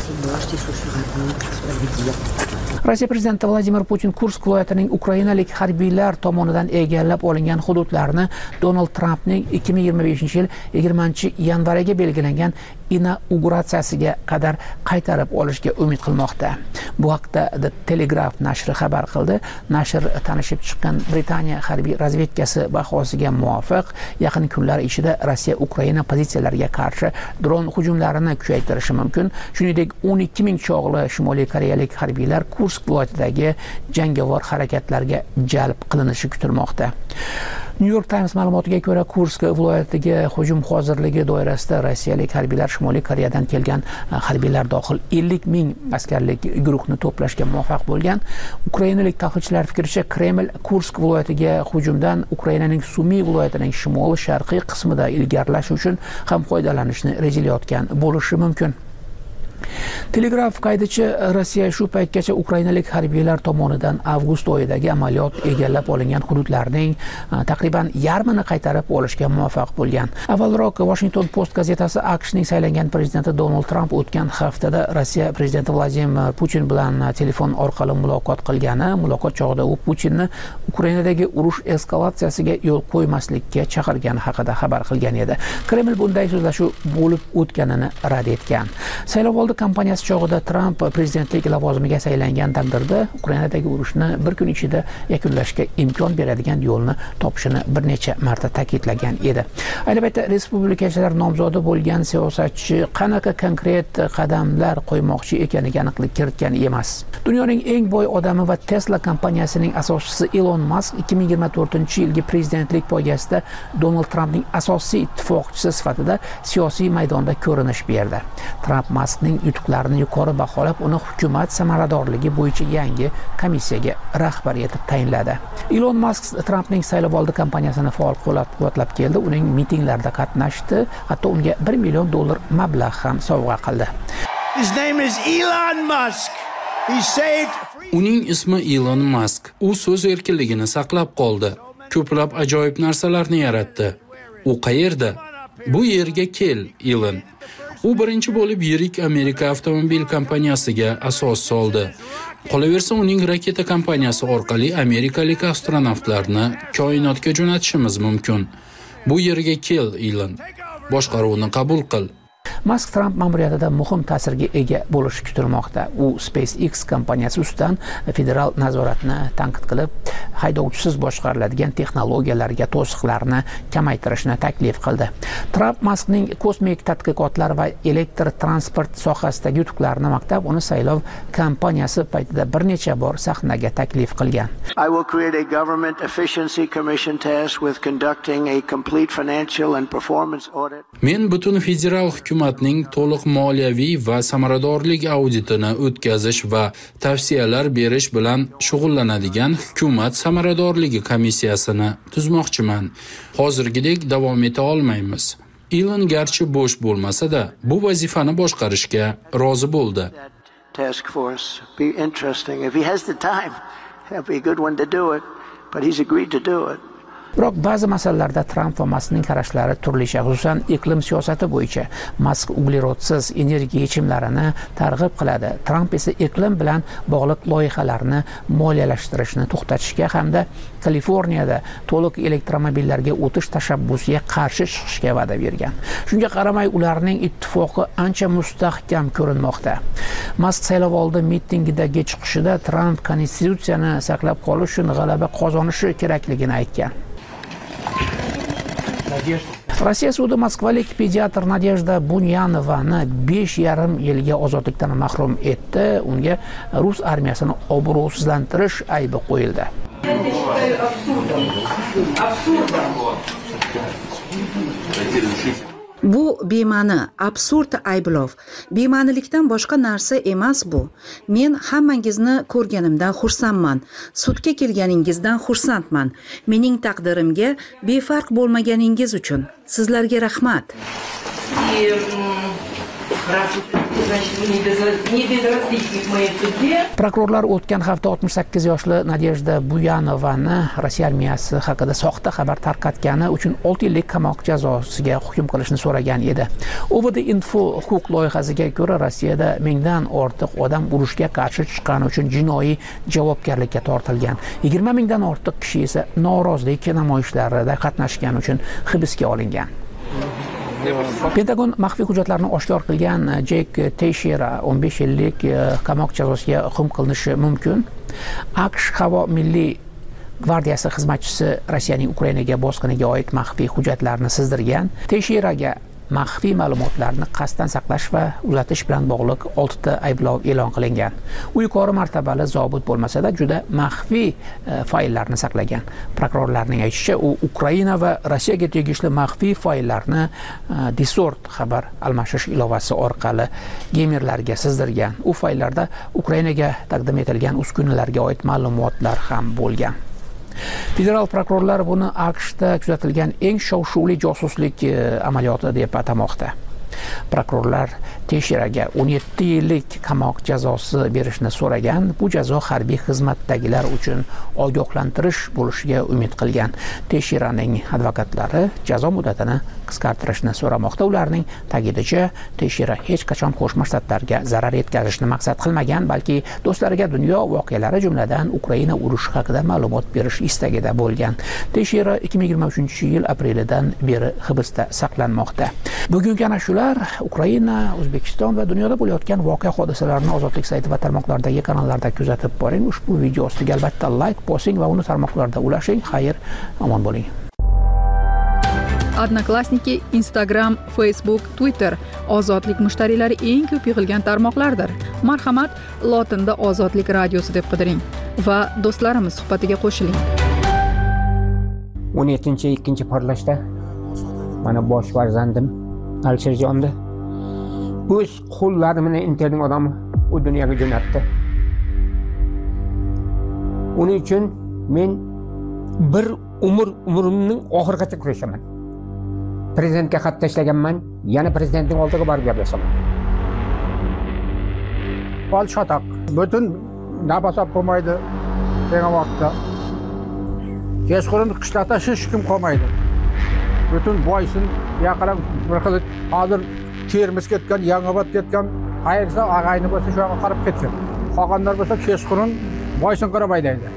Rossiya prezidenti Vladimir Putin Kursk viloyatining ukrainalik harbiylar tomonidan egallab olingan hududlarini Donald Trampning ikki ming yigirma beshinchi yil yigirmanchi yanvariga belgilangan inauguratsiyasiga qadar qaytarib olishga umid qilmoqda. Bu haqda The Telegraph nashri xabar qildi. Nashr tanishib chiqqan Britaniya harbiy razvedkasi bahosiga muvofiq, yaqin kunlar ichida Rossiya Ukraina pozitsiyalariga qarshi dron hujumlarini kuchaytirishi mumkin. Shuningdek, o'n ikki ming chog'li Shimoliy Koreyalik harbiylar Kursk viloyatidagi jangovar harakatlarga jalb qilinishi kutilmoqda. New York Times ma'lumotiga ko'ra, Kursk viloyatiga hujum hozirligi doirasida rossiyalik harbiylar Shimoliy Koreyadan kelgan harbiylar dohil ellik ming askarlik guruhni to'plashga muvaffaq bo'lgan. Ukrainalik tahlilchilar fikricha, Kreml Kursk viloyatiga hujumdan Ukrainaning Sumy viloyatining shimoli-sharqiy qismida ilgarilash uchun ham foydalanishni rejalayotgan bo'lishi mumkin. Telegraf qaydichi Rossiya shu paytgacha ukrainalik harbiylar tomonidan avgust oyidagi amaliyot egallab olingan hududlarning taqriban yarmini qaytarib olishga muvaffaq bo'lgan. Avvalroq Washington Post gazetasi AQShning saylangan prezidenti Donald Trump o'tgan haftada Rossiya prezidenti Vladimir Putin bilan telefon orqali muloqot qilgani, muloqot chog'ida u Putinni Ukrainadagi urush eskalatsiyasiga yo'l qo'ymaslikka chaqirgani haqida xabar qilgan edi. Kreml bunday so'zlashuv bo'lib o'tganini rad etgan. Saylovoldi kampaniyasi chog'ida Trump prezidentlik lavozimiga saylangan taqdirda Ukrainadagi urushni bir kun ichida yakunlashga imkon beradigan yo'lni topishini bir necha marta ta'kidlagan edi. Ayni paytda respublikachilar nomzodi bo'lgan siyosatchi qanaqa konkret qadamlar qo'ymoqchi ekaniga aniqlik kiritgan emas. Dunyoning eng boy odami va Tesla kompaniyasining asoschisi Elon Musk ikki ming yigirma to'rtinchi yilgi prezidentlik poygasida Donald Trampning asosiy ittifoqchisi sifatida siyosiy maydonda ko'rinish berdi. Trump Muskning yutuqlarini yuqori baholab, uni hukumat samaradorligi bo'yicha yangi komissiyaga rahbar etib tayinladi. Elon Musk Trampning saylovoldi kampaniyasini faol qo'llab-quvvatlab keldi, uning mitinglarida qatnashdi, hatto unga bir million dollar mablag' ham sovg'a qildi. His name is Elon Musk. He saved Uning ismi Elon Musk. U so'z erkinligini saqlab qoldi. Ko'plab ajoyib narsalarni yaratdi. U qayerda? Bu yerga kel, Elon. U birinchi bo'lib yirik Amerika avtomobil kompaniyasiga asos soldi. Qolaversa, uning raketa kompaniyasi orqali amerikalik astronavtlarni koinotga jo'natishimiz mumkin. Bu yerga kel, Elon. Boshqaruvni qabul qil. Musk Trump ma'muriyatida muhim ta'sirga ega bo'lishi kutilmoqda. U SpaceX kompaniyasi ustidan federal nazoratni tanqid qilib, haydovchisiz boshqariladigan texnologiyalarga to'siqlarni kamaytirishni taklif qildi. Trump Muskning kosmik tadqiqotlar va elektr transport sohasidagi yutuqlarini maqtab, uni saylov kampaniyasi paytida bir necha bor sahnaga taklif qilgan. I will create a government efficiency commission tasked with conducting a complete financial and performance audit. Men butun federal hukumatning to'liq moliyaviy va samaradorlik auditini o'tkazish va tavsiyalar berish bilan shug'ullanadigan hukumat samaradorligi komissiyasini tuzmoqchiman. Hozirgidek davom eta olmaymiz. Elon garchi bo'sh bo'lmasa-da, bu vazifani boshqarishga rozi bo'ldi. Task force be interesting if he has the time. It'll be a good one to do it, but he's agreed to do it. Biroq ba'zi masalalarda Tramp va Maskning qarashlari turlicha, xususan iqlim siyosati bo'yicha. Mask uglerodsiz energiya yechimlarini targ'ib qiladi. Tramp esa iqlim bilan bog'liq loyihalarni moliyalashtirishni to'xtatishga hamda Kaliforniyada to'liq elektromobillarga o'tish tashabbusiga qarshi chiqishga va'da bergan. Shunga qaramay, ularning ittifoqi ancha mustahkam ko'rinmoqda. Mask saylovoldi mitingidagi chiqishida Tramp konstitutsiyani saqlab qolish uchun g'alaba qozonishi kerakligini aytgan. Rossiya sudi moskvalik pediatr Nadejda Bunyanovani besh yarim yilga ozodlikdan mahrum etdi. Unga rus armiyasini obro'sizlantirish aybi qo'yildi. Bu bema'ni, absurd ayblov. Bema'nilikdan boshqa narsa emas bu. Men hammangizni ko'rganimdan xursandman. Sudga kelganingizdan xursandman. Mening taqdirimga befarq bo'lmaganingiz uchun sizlarga rahmat. Prokurorlar o'tgan hafta oltmish sakkiz yoshli Nadejda Bunyanovani Rossiya armiyasi haqida soxta xabar tarqatgani uchun olti yillik qamoq jazosiga hukm qilishni so'ragan edi. O V D Info huquq loyihasiga ko'ra, Rossiyada mingdan ortiq odam urushga qarshi chiqqani uchun jinoiy javobgarlikka tortilgan. yigirma mingdan ortiq kishi esa norozilik namoyishlarida qatnashgani uchun hibsga olingan. Pentagon maxfiy hujjatlarni oshkor qilgan Jek Teixeira o'n besh yillik qamoq jazosiga hukm qilinishi mumkin. AQSh havo milliy gvardiyasi xizmatchisi Rossiyaning Ukrainaga bosqiniga oid maxfiy hujjatlarni sizdirgan. Teixeiraga maxfiy ma'lumotlarni qasddan saqlash va uzatish bilan bog'liq oltita ayblov e'lon qilingan. U yuqori martabali zobit bo'lmasa-da, juda maxfiy fayllarni saqlagan. Prokurorlarning aytishicha, u Ukraina va Rossiyaga tegishli maxfiy fayllarni Disort xabar almashish ilovasi orqali gamerlarga sizdirgan. U fayllarda Ukrainaga taqdim etilgan uskunalarga oid ma'lumotlar ham bo'lgan. Federal prokurorlar buni AQShda kuzatilgan eng shov-shuvli josuslik amaliyoti deb atamoqda. Prokurorlar Teixeiraga o'n yetti yillik qamoq jazosi berishni so'ragan. Bu jazo harbiy xizmatdagilar uchun ogohlantirish bo'lishiga umid qilgan. Teixeiraning advokatlari jazo muddatini qisqartirishni so'ramoqda. Ularning ta'kidicha, Teixeira hech qachon Qo'shma Shtatlarga zarar yetkazishni maqsad qilmagan, balki do'stlariga dunyo voqealari, jumladan Ukraina urushi haqida ma'lumot berish istagida bo'lgan. Teixeira ikki ming yigirma uchinchi yil aprelidan beri hibsda saqlanmoqda. Bugungi ana shular Ukraina, O'zbekiston va dunyoda bo'layotgan voqea hodisalarni Ozodlik sayti va tarmoqlardagi kanallarda kuzatib boring. Ushbu video ostiga albatta like bosing va uni tarmoqlarda ulashing. Xayr, omon bo'ling. Odnoklassniki, Instagram, Facebook, Twitter ozodlik mushtariylari eng ko'p yig'ilgan tarmoqlardir. Marhamat, lotinda Ozodlik radiosi deb qidiring va do'stlarimiz suhbatiga qo'shiling. o'n yettinchi ikkinchi portlashda mana bosh farzandim Alisherjonni o'z qo'llari bilan interning odami u dunyoga jo'natdi. Uning uchun men bir umr umrimning oxirigacha kurashaman. Prezidentga xat tashlaganman, yana prezidentning oldiga borib gaplashaman. Pol shotoq, butun nafas olib bo'lmaydi degan vaqtda. Kechqurun qishloqda hech kim qolmaydi. Butun boysin yaqinab bir xil hozir Termiz ketgan, Yangiobod ketgan, qayersa ag'ayni bo'lsa shu yoqqa qarab ketgan. Qolganlar bo'lsa kechqurun boysin qarab haydaydi.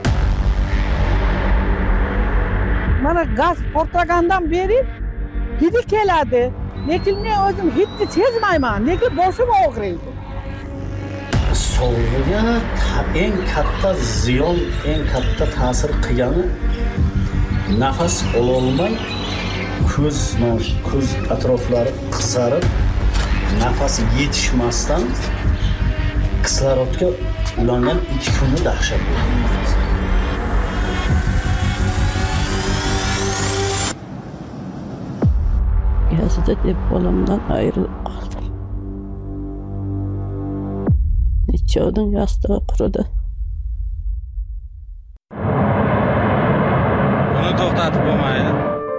Mana gaz portlagandan beri hidi keladi. Lekin men o'zim hidni sezmayman, lekin boshim og'riydi. Sog'lig'iga eng katta ziyon, eng katta ta'sir qilgani nafas ololmay, ko'z, ko'z atroflari qizarib, nafas yetishmasdan kislorodga ulangan ikki kunni dahshat bo'ldi. Yazda deb bolamdan ayrilib qoldim. Necha odam yastig'i quridi. Buni to'xtatib bo'lmaydi.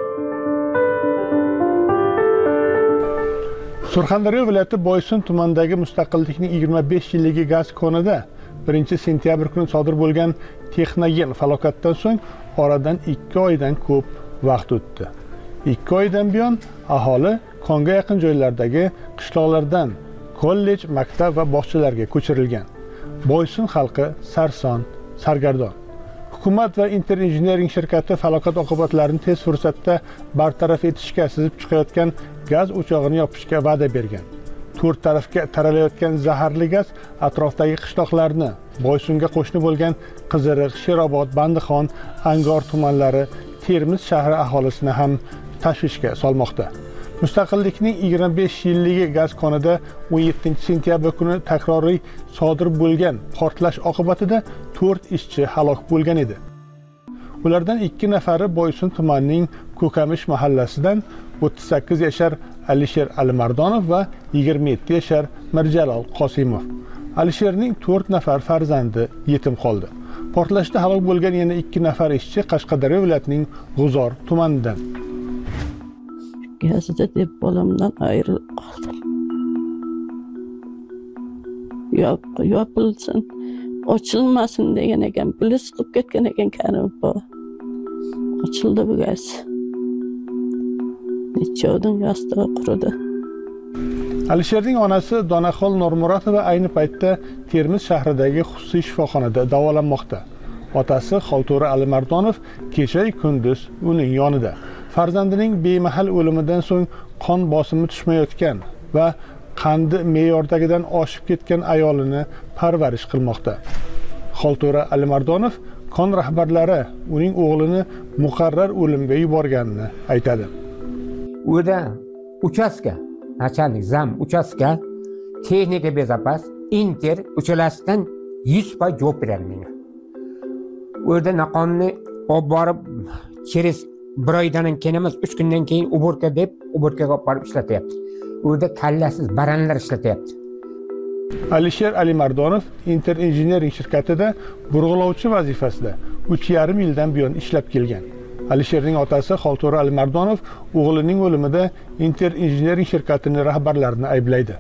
Surxondaryo viloyati Boysun tumanidagi Mustaqillikning yigirma besh yilligi gaz konida birinchi sentyabr kuni sodir bo'lgan texnogen falokatdan so'ng oradan ikki oydan ko'p vaqt o'tdi. ikki oydan buyon aholi konga yaqin joylardagi qishloqlardan kollej, maktab va bog'chalarga ko'chirilgan. Boysun xalqi sarson, sargardon. Hukumat va Interinjiniring shirkati falokat oqibatlarini tez fursatda bartaraf etishga sizib chiqayotgan gaz o'chog'ini yopishga va'da bergan. To'rt tarafga taralayotgan zaharli gaz atrofdagi qishloqlarni, Boysunga qo'shni bo'lgan Qiziriq, Sherobod, Bandixon, Angor tumanlari, Termiz shahri aholisini ham tashvishga solmoqda. Mustaqillikning yigirma besh yilligi gaz konida o'n yettinchi sentyabr kuni takroriy sodir bo'lgan portlash oqibatida to'rt ishchi halok bo'lgan edi. Ulardan ikki nafari Boysun tumanining Ko'kamish mahallasidan o'ttiz sakkiz yashar Alisher Alimardonov va yigirma yetti yashar Mirjalol Qosimov. Alisherning to'rt nafar farzandi yetim qoldi. Portlashda halok bo'lgan yana ikki nafar ishchi Qashqadaryo viloyatining G'uzor tumanidan. Gazda deb bolamdan ayrilib qoldim. Yop, yopilsin, ochilmasin degan ekan, bilis qilib ketgan ekan karim bor. Ochildi bu gaz. Nechodan yastig'i quridi. Alisherning onasi Donaxol Nurmuratova ayni paytda Termiz shahridagi xususiy shifoxonada davolanmoqda. Otasi Xolto'ra Alimardonov kecha kunduz uning yonida. Farzandining bemahal o'limidan so'ng qon bosimi tushmayotgan va qandi me'yordagidan oshib ketgan ayolini parvarish qilmoqda. Xolto'ra Alimardonov kon rahbarlari uning o'g'lini muqarrar o'limga yuborganini aytadi. O'da uchastka, nachalnik zam uchastka, texnika bezopasnost, Inter uchalasidan yuz foiz javob beradi menga. O'da naqonni olib borib, через bir oydan keyin emas, uch kundan keyin uborka deb uborkaga olib borib ishlatyapti. O'da kallasiz baranlar ishlatyapti. Alisher Alimardonov Interinjiniring shirkatida burg'ulovchi vazifasida uch yarim yildan buyon ishlab kelgan. Alisherning otasi Xolto'ra Alimardonov o'g'lining o'limida Interinjiniring shirkatining rahbarlarini ayblaydi.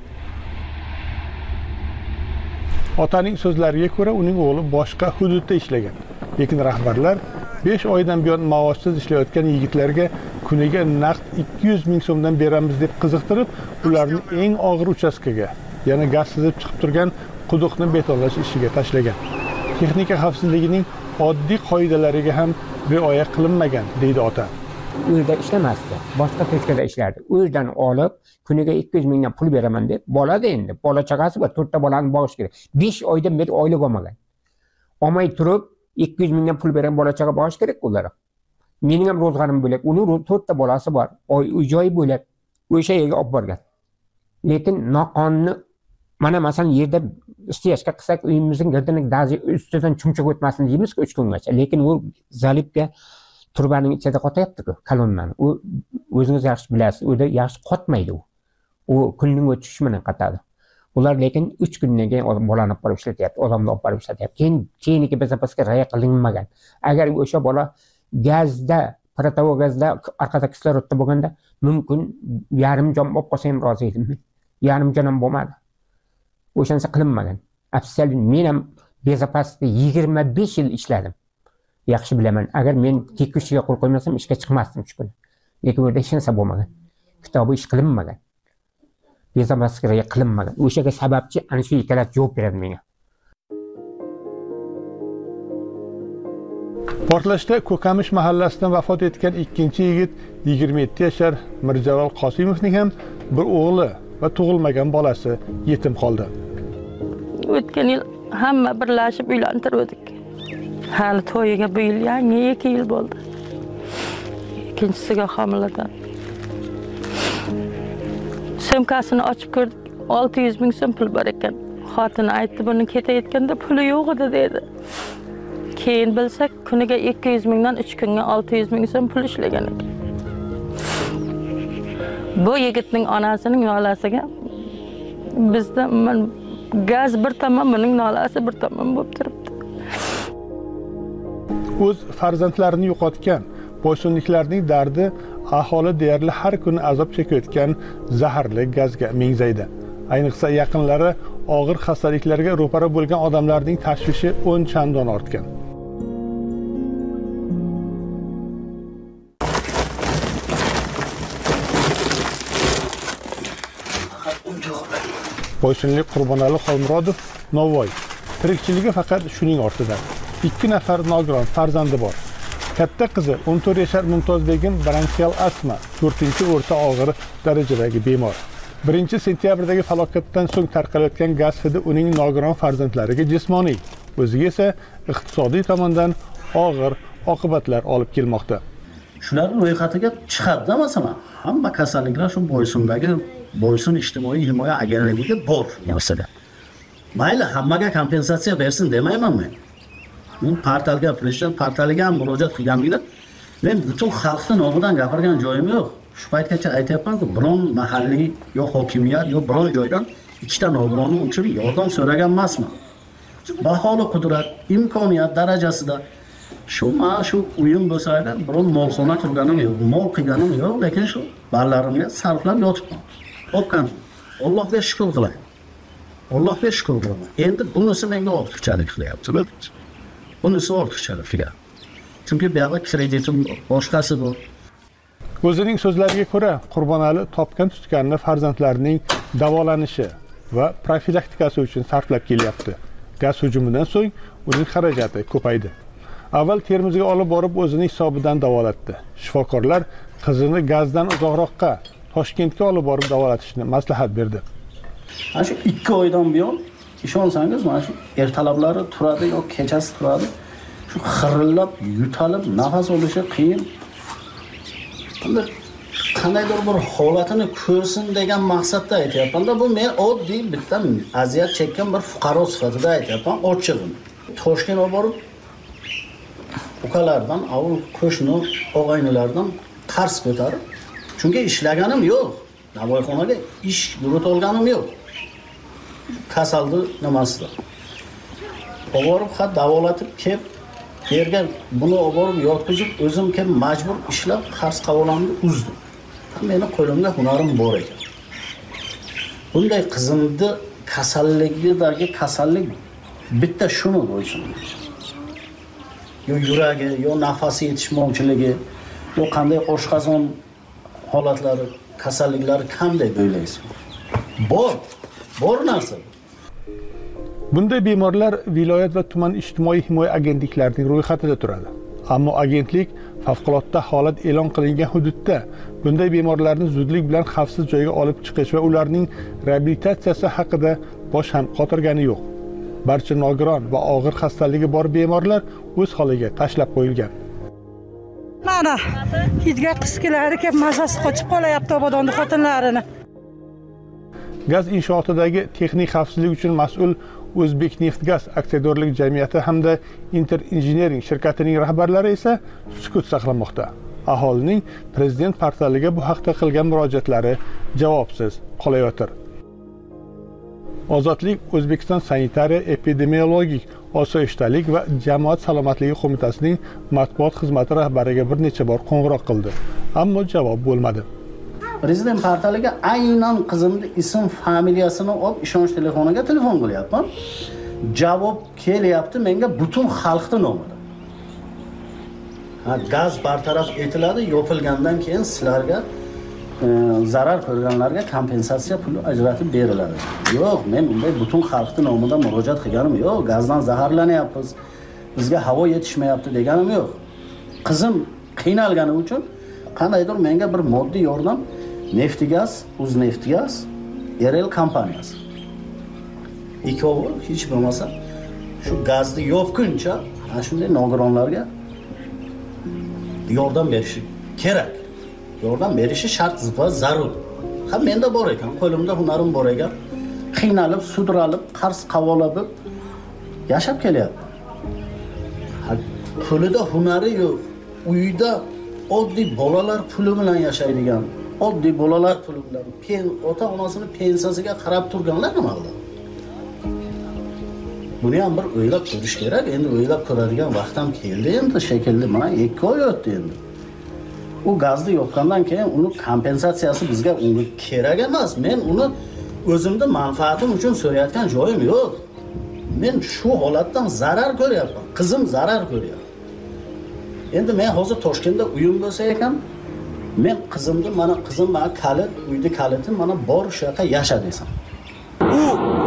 Otaning so'zlariga ko'ra, uning o'g'li boshqa hududda ishlagan. Lekin rahbarlar besh oydan buyon maoshsiz ishlayotgan yigitlarga kuniga naqd ikki yuz ming so'mdan beramiz deb qiziqtirib, ularni eng og'ir uchastkaga, yana gaz sizib chiqib turgan quduqni betonlash ishiga tashlagan. Texnika xavfsizligining oddiy qoidalariga ham rioya qilinmagan, deydi ota. Uyda ishlamasdi, boshqa tochkada ishlardi. Uydan olib, kuniga ikki yuz mingdan pul beraman deb, bolada endi, bola chaqasi bor, to'rtta bolani boqish kerak. besh oydan beri oylik olmagan. Olmay turib, ikki yuz mingdan pul bergan bola chaqa boqish kerak ular. Mening ham ro'zg'arim bo'lak, uning to'rtta bolasi bor, uy-joy bo'lak, o'sha yerga olib borgan. Lekin noqonni mana masalan yerda istiyashga qilsak, uyimizning girdini dazi ustidan chumchuq o'tmasin deymiz-ku uch kungacha. Lekin u zalibga turbaning ichida qotyapti-ku, kolonnani. U o'zingiz yaxshi bilasiz, u yaxshi qotmaydi u. U kunning o'tishi bilan qotadi. Ular lekin uch kundan keyin bolani olib borib ishlatyapti, odamni olib borib ishlatyapti. Keyin keyingi bezopasga rioya qilinmagan. Agar o'sha bola gazda, protovogazda, orqada kislorodda bo'lganda, mumkin yarim jon olib qolsa ham rozi edim. Yarim jon ham bo'lmadi. O'shanisi qilinmagan. Afsuski men ham bezopasda yigirma besh yil ishladim. Yaxshi bilaman. Agar men tekishiga qo'l qo'ymasam, ishga chiqmasdim uch kun. Lekin o'rda hech narsa bo'lmagan. Kitobi ish qilinmagan. Bezopasga qilinmagan. O'shaga sababchi ana shu ikkalasi javob beradi menga. Portlashda Ko'kamish mahallasidan vafot etgan ikkinchi yigit yigirma yetti yashar Mirjalol Qosimovning ham bir o'g'li va tug'ilmagan bolasi yetim qoldi. O'tgan yil hamma birlashib uylantirdik. Hali to'yiga bu yil yangi ikki yil bo'ldi. Ikkinchisiga homiladan. Sumkasini ochib ko'rdik, olti yuz ming so'm pul bor ekan. Xotini aytdi, buni ketayotganda puli yo'q edi dedi. Keyin bilsak, kuniga ikki yuz mingdan uch kunga olti yuz ming so'm pul ishlagan ekan. Bu yigitning onasining nolasiga bizda gaz bir tomon, buning nolasi bir tomon bo'lib turibdi. O'z farzandlarini yo'qotgan boysunliklarning dardi aholi deyarli har kuni azob chekayotgan zaharli gazga mengzaydi. Ayniqsa yaqinlari og'ir xastaliklarga ro'para bo'lgan odamlarning tashvishi o'n chandon ortgan. Boysunlik Qurbonali Xolmurodov Navoiy. Tirikchiligi faqat shuning ortida. ikki nafar nogiron farzandi bor. Katta qizi o'n to'rt yashar Mumtozbegim bronxial astma, to'rtinchi o'rta og'ir darajadagi bemor. birinchi sentyabrdagi falokatdan so'ng tarqalayotgan gaz hidi uning nogiron farzandlariga jismoniy, o'ziga esa iqtisodiy tomondan og'ir oqibatlar olib kelmoqda. Shularning ro'yxatiga chiqadi, masalan, hamma kasalliklar shu Boysundagi Boysun ijtimoiy himoya agentligiga bor narsaga. Mayli, hammaga kompensatsiya bersin demayman men. Men portalga, prezident portaliga ham murojaat qilganimda, men butun xalqning nomidan gapirgan joyim yo'q. Shu paytgacha aytayapman-ku, biron mahalliy yo hokimiyat yo biron joydan ikkita nogironni uchun yordam so'ragan emasman. Baholi qudrat, imkoniyat darajasida shu mana shu uyim bo'lsa, biron molxona qurganim yo'q, mol qilganim yo'q, lekin shu ballarimga sarflab yotibman. O'pkan, Allohga shukr qilay. Allohga shukr qilaman. Endi bunisi menga ortiqchalik qilyapti. Bunisi ortiqchalik qilyapti. Chunki bu yerda kreditim boshqasi bor. O'zining so'zlariga ko'ra, Qurbonali topgan tutganini farzandlarining davolanishi va profilaktikasi uchun sarflab kelyapti. Gaz hujumidan so'ng uning xarajati ko'paydi. Avval Termizga olib borib o'zining hisobidan davolatdi. Shifokorlar qizini gazdan uzoqroqqa Toshkentga olib borib davolatishni maslahat berdi. Mana shu ikki oydan buyon ishonsangiz, mana shu ertalablari turadi yo kechasi turadi. Shu xirillab, yutalib, nafas olishi qiyin. Bunda qandaydir bir holatini ko'rsin degan maqsadda aytyapman-da, bu men oddiy bitta aziyat chekkan bir fuqaro sifatida aytyapman, ochig'im. Toshkentga olib borib ukalardan, avul qo'shni og'aynilardan qars ko'tarib, chunki ishlaganim yo'q. Navoiyxonaga ish yurit olganim yo'q. Kasaldi nimasida. Olib borib xat davolatib kelib bergan, buni olib borib yotqizib, o'zim kelib majbur ishlab qars qavolamni uzdim. Meni qo'limda hunarim bor ekan. Bunday qizimni kasalligidagi kasallik bitta shuni bo'lsin. Yo yuragi, yo nafasi yetishmovchiligi, yo qanday oshqozon holatlari, kasalliklari qanday o'ylaysiz? Bor, bor narsa. Bunday bemorlar viloyat va tuman ijtimoiy himoya agentliklarining ro'yxatida turadi. Ammo agentlik favqulodda holat e'lon qilingan hududda bunday bemorlarni zudlik bilan xavfsiz joyga olib chiqish va ularning reabilitatsiyasi haqida bosh ham qotirgani yo'q. Barcha nogiron va og'ir xastaligi bor bemorlar o'z holiga tashlab qo'yilgan. Mana hidga qisqilari kelib mazasi qochib qolayapti obodonni xotinlarini. Gaz inshootidagi texnik xavfsizlik uchun mas'ul O'zbekneftgaz aksiyadorlik jamiyati hamda Inter Engineering shirkatining rahbarlari esa sukut saqlamoqda. Aholining prezident portaliga bu haqda qilgan murojaatlari javobsiz qolayotir. Ozodlik O'zbekiston sanitariya epidemiologik osoyishtalik va jamoat salomatligi qo'mitasining matbuot xizmati rahbariga bir necha bor qo'ng'iroq qildi, ammo javob bo'lmadi. Prezident portaliga aynan qizimning ism familiyasini olib ishonch telefoniga telefon qilyapman. Javob kelyapti menga butun xalqning nomidan. Ha, gaz bartaraf etiladi, yopilgandan keyin sizlarga e, zarar ko'rganlarga kompensatsiya puli ajratib beriladi. Yo'q, men unday butun xalqning nomidan murojaat qilganim yo'q. Gazdan zaharlanyapmiz, bizga havo yetishmayapti deganim yo'q. Qizim qiynalgani uchun qandaydir menga bir moddiy yordam Neftigaz, Uzneftigaz, R L kompaniyasi. Ikkovi hech bo'lmasa shu gazni yopguncha ana shunday nogironlarga yordam berishi kerak. Yordam berishi shart va zarur. Ha, menda bor ekan, qo'limda hunarim bor ekan. Qiynalib, sudralib, qars qavolab yashab kelyapman. Ha, qo'lida hunari yo'q. Uyda oddiy bolalar puli bilan yashaydigan, oddiy bolalar puli bilan pen ota-onasini pensiyasiga qarab turganlar nima qiladi? Buni ham bir o'ylab ko'rish kerak. Endi o'ylab ko'radigan vaqt ham keldi endi shekilli. Mana ikki oy o'tdi endi. U gazni yopgandan keyin uni kompensatsiyasi bizga unga kerak emas. Men uni o'zimda manfaatim uchun so'rayotgan joyim yo'q. Men shu holatdan zarar ko'ryapman. Qizim zarar ko'ryapti. Endi men hozir Toshkentda uyim bo'lsa ekan, men qizimni, mana qizim mana kalit, uyni kaliti mana bor shu yoqqa yasha desam. U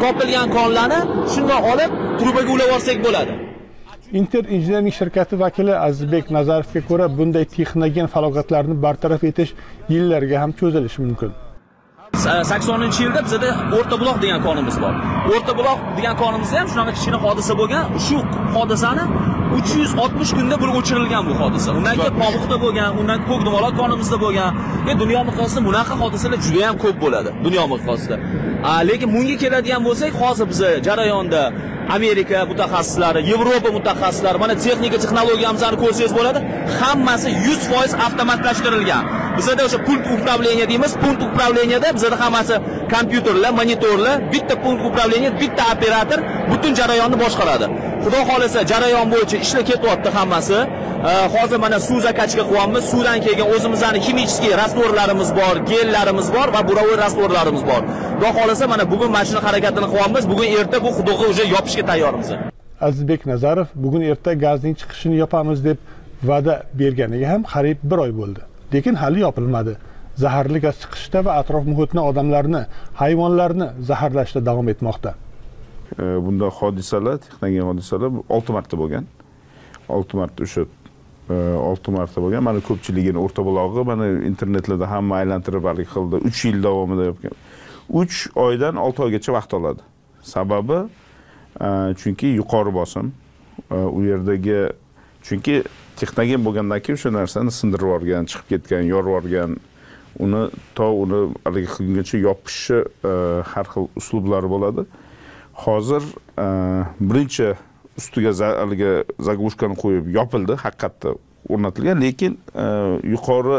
topilgan qonlarni shunday olib trubaga ulab olsak bo'ladi. Inter injiniring shirkati vakili Azizbek Nazarovga ko'ra, bunday texnogen falokatlarni bartaraf etish yillarga ham cho'zilishi mumkin. saksoninchi yilda bizda o'rta buloq degan konimiz bor. O'rta buloq degan konimizda ham shunaqa kichkina hodisa bo'lgan. Shu hodisani uch yuz oltmish kunda bo'lib o'chirilgan bu hodisa. Undan keyin Povuqda bo'lgan, undan ko'k dumaloq konimizda bo'lgan. E dunyo miqyosida bunaqa hodisalar juda ham ko'p bo'ladi, dunyo miqyosida. Lekin bunga keladigan bo'lsak, hozir biz jarayonda Amerika mutaxassislari, Yevropa mutaxassislari, mana texnika texnologiyamizni ko'rsangiz bo'ladi, hammasi yuz foiz avtomatlashtirilgan. Bizda o'sha pult upravleniya deymiz, pult upravleniyada bizda hammasi kompyuterlar, monitorlar, bitta pult upravleniya, bitta operator butun jarayonni boshqaradi. Xudo xolasa jarayon bo'yicha ishlar ketyapti hammasi. Hozir mana suv zakachga qilyapmiz. Suvdan keyin o'zimizning ximический rastvorlarimiz bor, gellarimiz bor va burovoy rastvorlarimiz bor. Xudo xolasa mana bugun mashina harakatini qilyapmiz. Bugun erta bu xudoga уже yopishga tayyormiz. Azizbek Nazarov bugun erta gazning chiqishini yopamiz deb va'da berganiga ham qariyb bir oy bo'ldi. Lekin hali yopilmadi. Zaharli gaz chiqishda va atrof muhitni, odamlarni, hayvonlarni zaharlashda davom etmoqda. Bunda hodisalar, texnogen hodisalar olti marta bo'lgan. olti marta o'sha olti marta bo'lgan. Mana ko'pchiligini o'rta bulog'i, mana internetlarda hamma aylantirib hali qildi. uch yil davomida yapgan. uch oydan olti oygacha vaqt oladi. Sababi chunki yuqori bosim, u yerdagi chunki texnogen bo'lgandan keyin o'sha narsani sindirib yuborgan, chiqib ketgan, yorib yuborgan, uni to uni haligi qilguncha yopishi har xil uslublari bo'ladi. Hozir birinchi ustiga haligi zaglushkani qo'yib yopildi, haqiqatda o'rnatilgan, lekin yuqori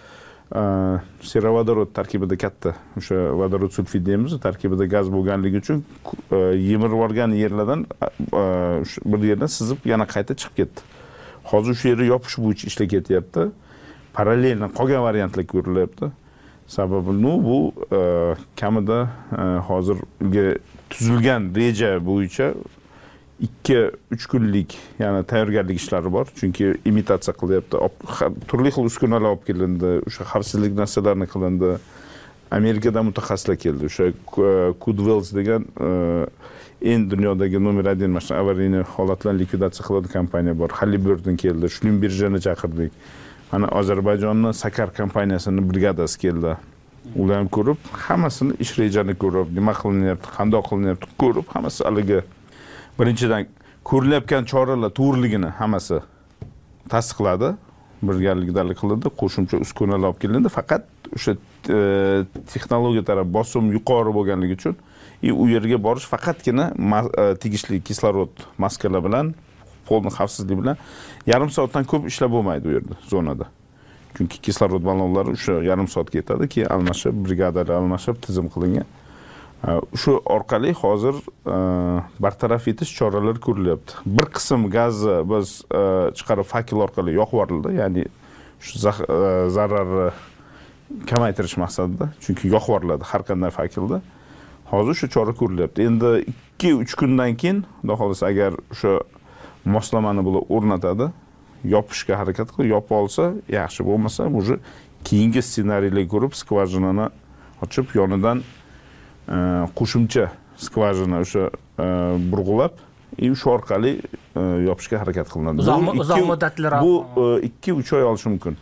serovodorod tarkibida katta o'sha vodorod sulfid deymiz, tarkibida gaz bo'lganligi uchun yemirib yuborgan yerlardan bir yerdan sizib yana qayta chiqib ketdi. Hozir o'sha yerni yopish bo'yicha ishlar ketyapti. Parallelni qolgan variantlar ko'rilyapti. Sababi bu kamida hozirgi tuzilgan reja bo'yicha ikki uch kunlik yana tayyorgarlik ishlari bor. Chunki imitatsiya qilyapti. Turli xil uskunalar olib kelindi, o'sha xavfsizlik narsalarini qilindi. Amerikadan mutaxassislar keldi. O'sha Cudwells degan eng dunyodagi nomer один mashina avariyni holatlarni likvidatsiya qiladigan kompaniya bor. Halliburton keldi. Shlumbirjani chaqirdik. Mana Ozarbayjonning Sakar kompaniyasining brigadasi keldi. Ular ham ko'rib, hammasini ish rejasini ko'rib, nima qilinyapti, qanday qilinyapti ko'rib, hammasi haliga birinchidan ko'rilayotgan choralar to'g'riligini hammasi tasdiqladi, birgalikdalik qilindi, qo'shimcha uskunalar olib kelindi. Faqat o'sha texnologiya taraf bosim yuqori bo'lganligi uchun u yerga borish faqatgina tegishli kislorod maskalar bilan, polni xavfsizlik bilan yarim soatdan ko'p ishlab bo'lmaydi u yerda, zonada. Chunki kislorod ballonlari o'sha yarim soat ketadi, keyin almashib, brigadalar almashib tizim qilingan. Shu orqali hozir bartaraf etish choralari ko'rilyapti. Bir qism gazni biz chiqarib fakil orqali yoqib yuborildi, ya'ni shu zararni kamaytirish maqsadida, chunki yoqib yuboriladi har qanday fakilda. Hozir shu chora ko'rilyapti. Endi ikki uch kundan keyin, xudo xolasa agar o'sha moslamani bular o'rnatadi, yopishga harakat qilib, yopib olsa, yaxshi, bo'lmasa, уже keyingi ssenariylarni ko'rib, skvajinani ochib, yonidan qo'shimcha skvajina o'sha burg'ulab, shu orqali yopishga harakat qilinadi. Uzoq muddatli bu ikki uch oy olishi mumkin.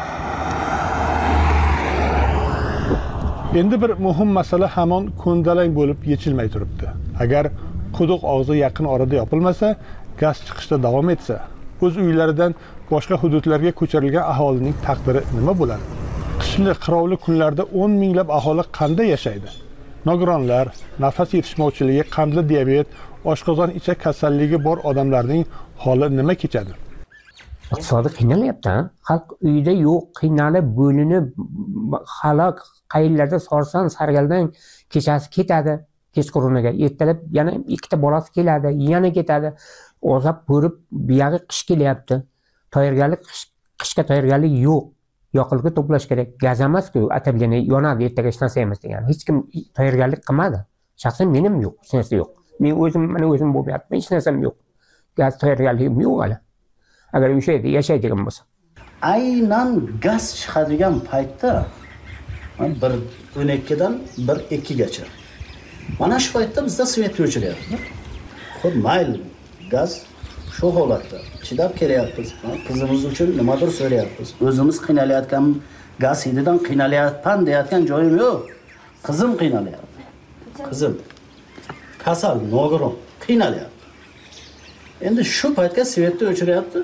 Endi bir muhim masala hamon ko'ndalang bo'lib yechilmay turibdi. Agar quduq og'zi yaqin orada yopilmasa, gaz chiqishda davom etsa, o'z uylaridan boshqa hududlarga ko'chirilgan aholining taqdiri nima bo'ladi? Qishli qirovli kunlarda o'n minglab aholi qanday yashaydi? Nogironlar, nafas yetishmovchiligi, qandli diabet, oshqozon ichak kasalligi bor odamlarning holi nima kechadi? Iqtisodiy qiynalyapti, xalq uyida yo'q, qiynalib, bo'linib, halok, qayerlarda sorsan, sargaldan kechasi ketadi, kechquruniga, ertalab yana ikkita bolasi keladi, yana ketadi. O'zab ko'rib, buyog'i qish kelyapti. Tayyorgarlik, qishga tayyorgarlik yo'q. Yoqilg'i to'plash kerak. Gaz emas-ku, atalgani yonadi, ertaga hech narsa emas degan. Hech kim tayyorgarlik qilmadi. Shaxsan menim yo'q, hech narsa yo'q. Men o'zim, mana o'zim bo'lyapman, hech narsam yo'k. Gaz tayyorgarligim yo'q hali. Agar o'sha yerda yashaydigan bo'lsa. Aynan gaz chiqadigan paytda bir o'n ikkidan bir ikkigacha Mana shu paytda bizda svetni o'chiryapti. Xo'p, mayli, gaz shu holatda chidab kelyapmiz. Qizimiz uchun nimadir so'rayapmiz. O'zimiz qiynalayotgan, gaz hididan qiynalayapman deyotgan joyim yo'q. Qizim qiynalayapti. Qizim kasal, nogiron, qiynalayapti. Endi shu paytga svetni o'chiryapti.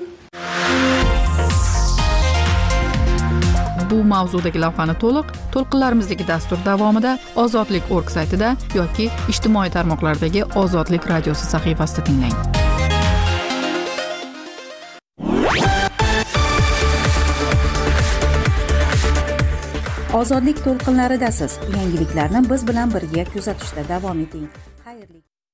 Bu mavzudagi lavhani to'liq to'lqinlarimizdagi dastur davomida Ozodlik org saytida yoki ijtimoiy tarmoqlardagi Ozodlik radiosi sahifasida tinglang. Ozodlik to'lqinlaridasiz. Yangiliklarni biz bilan birga kuzatishda davom eting.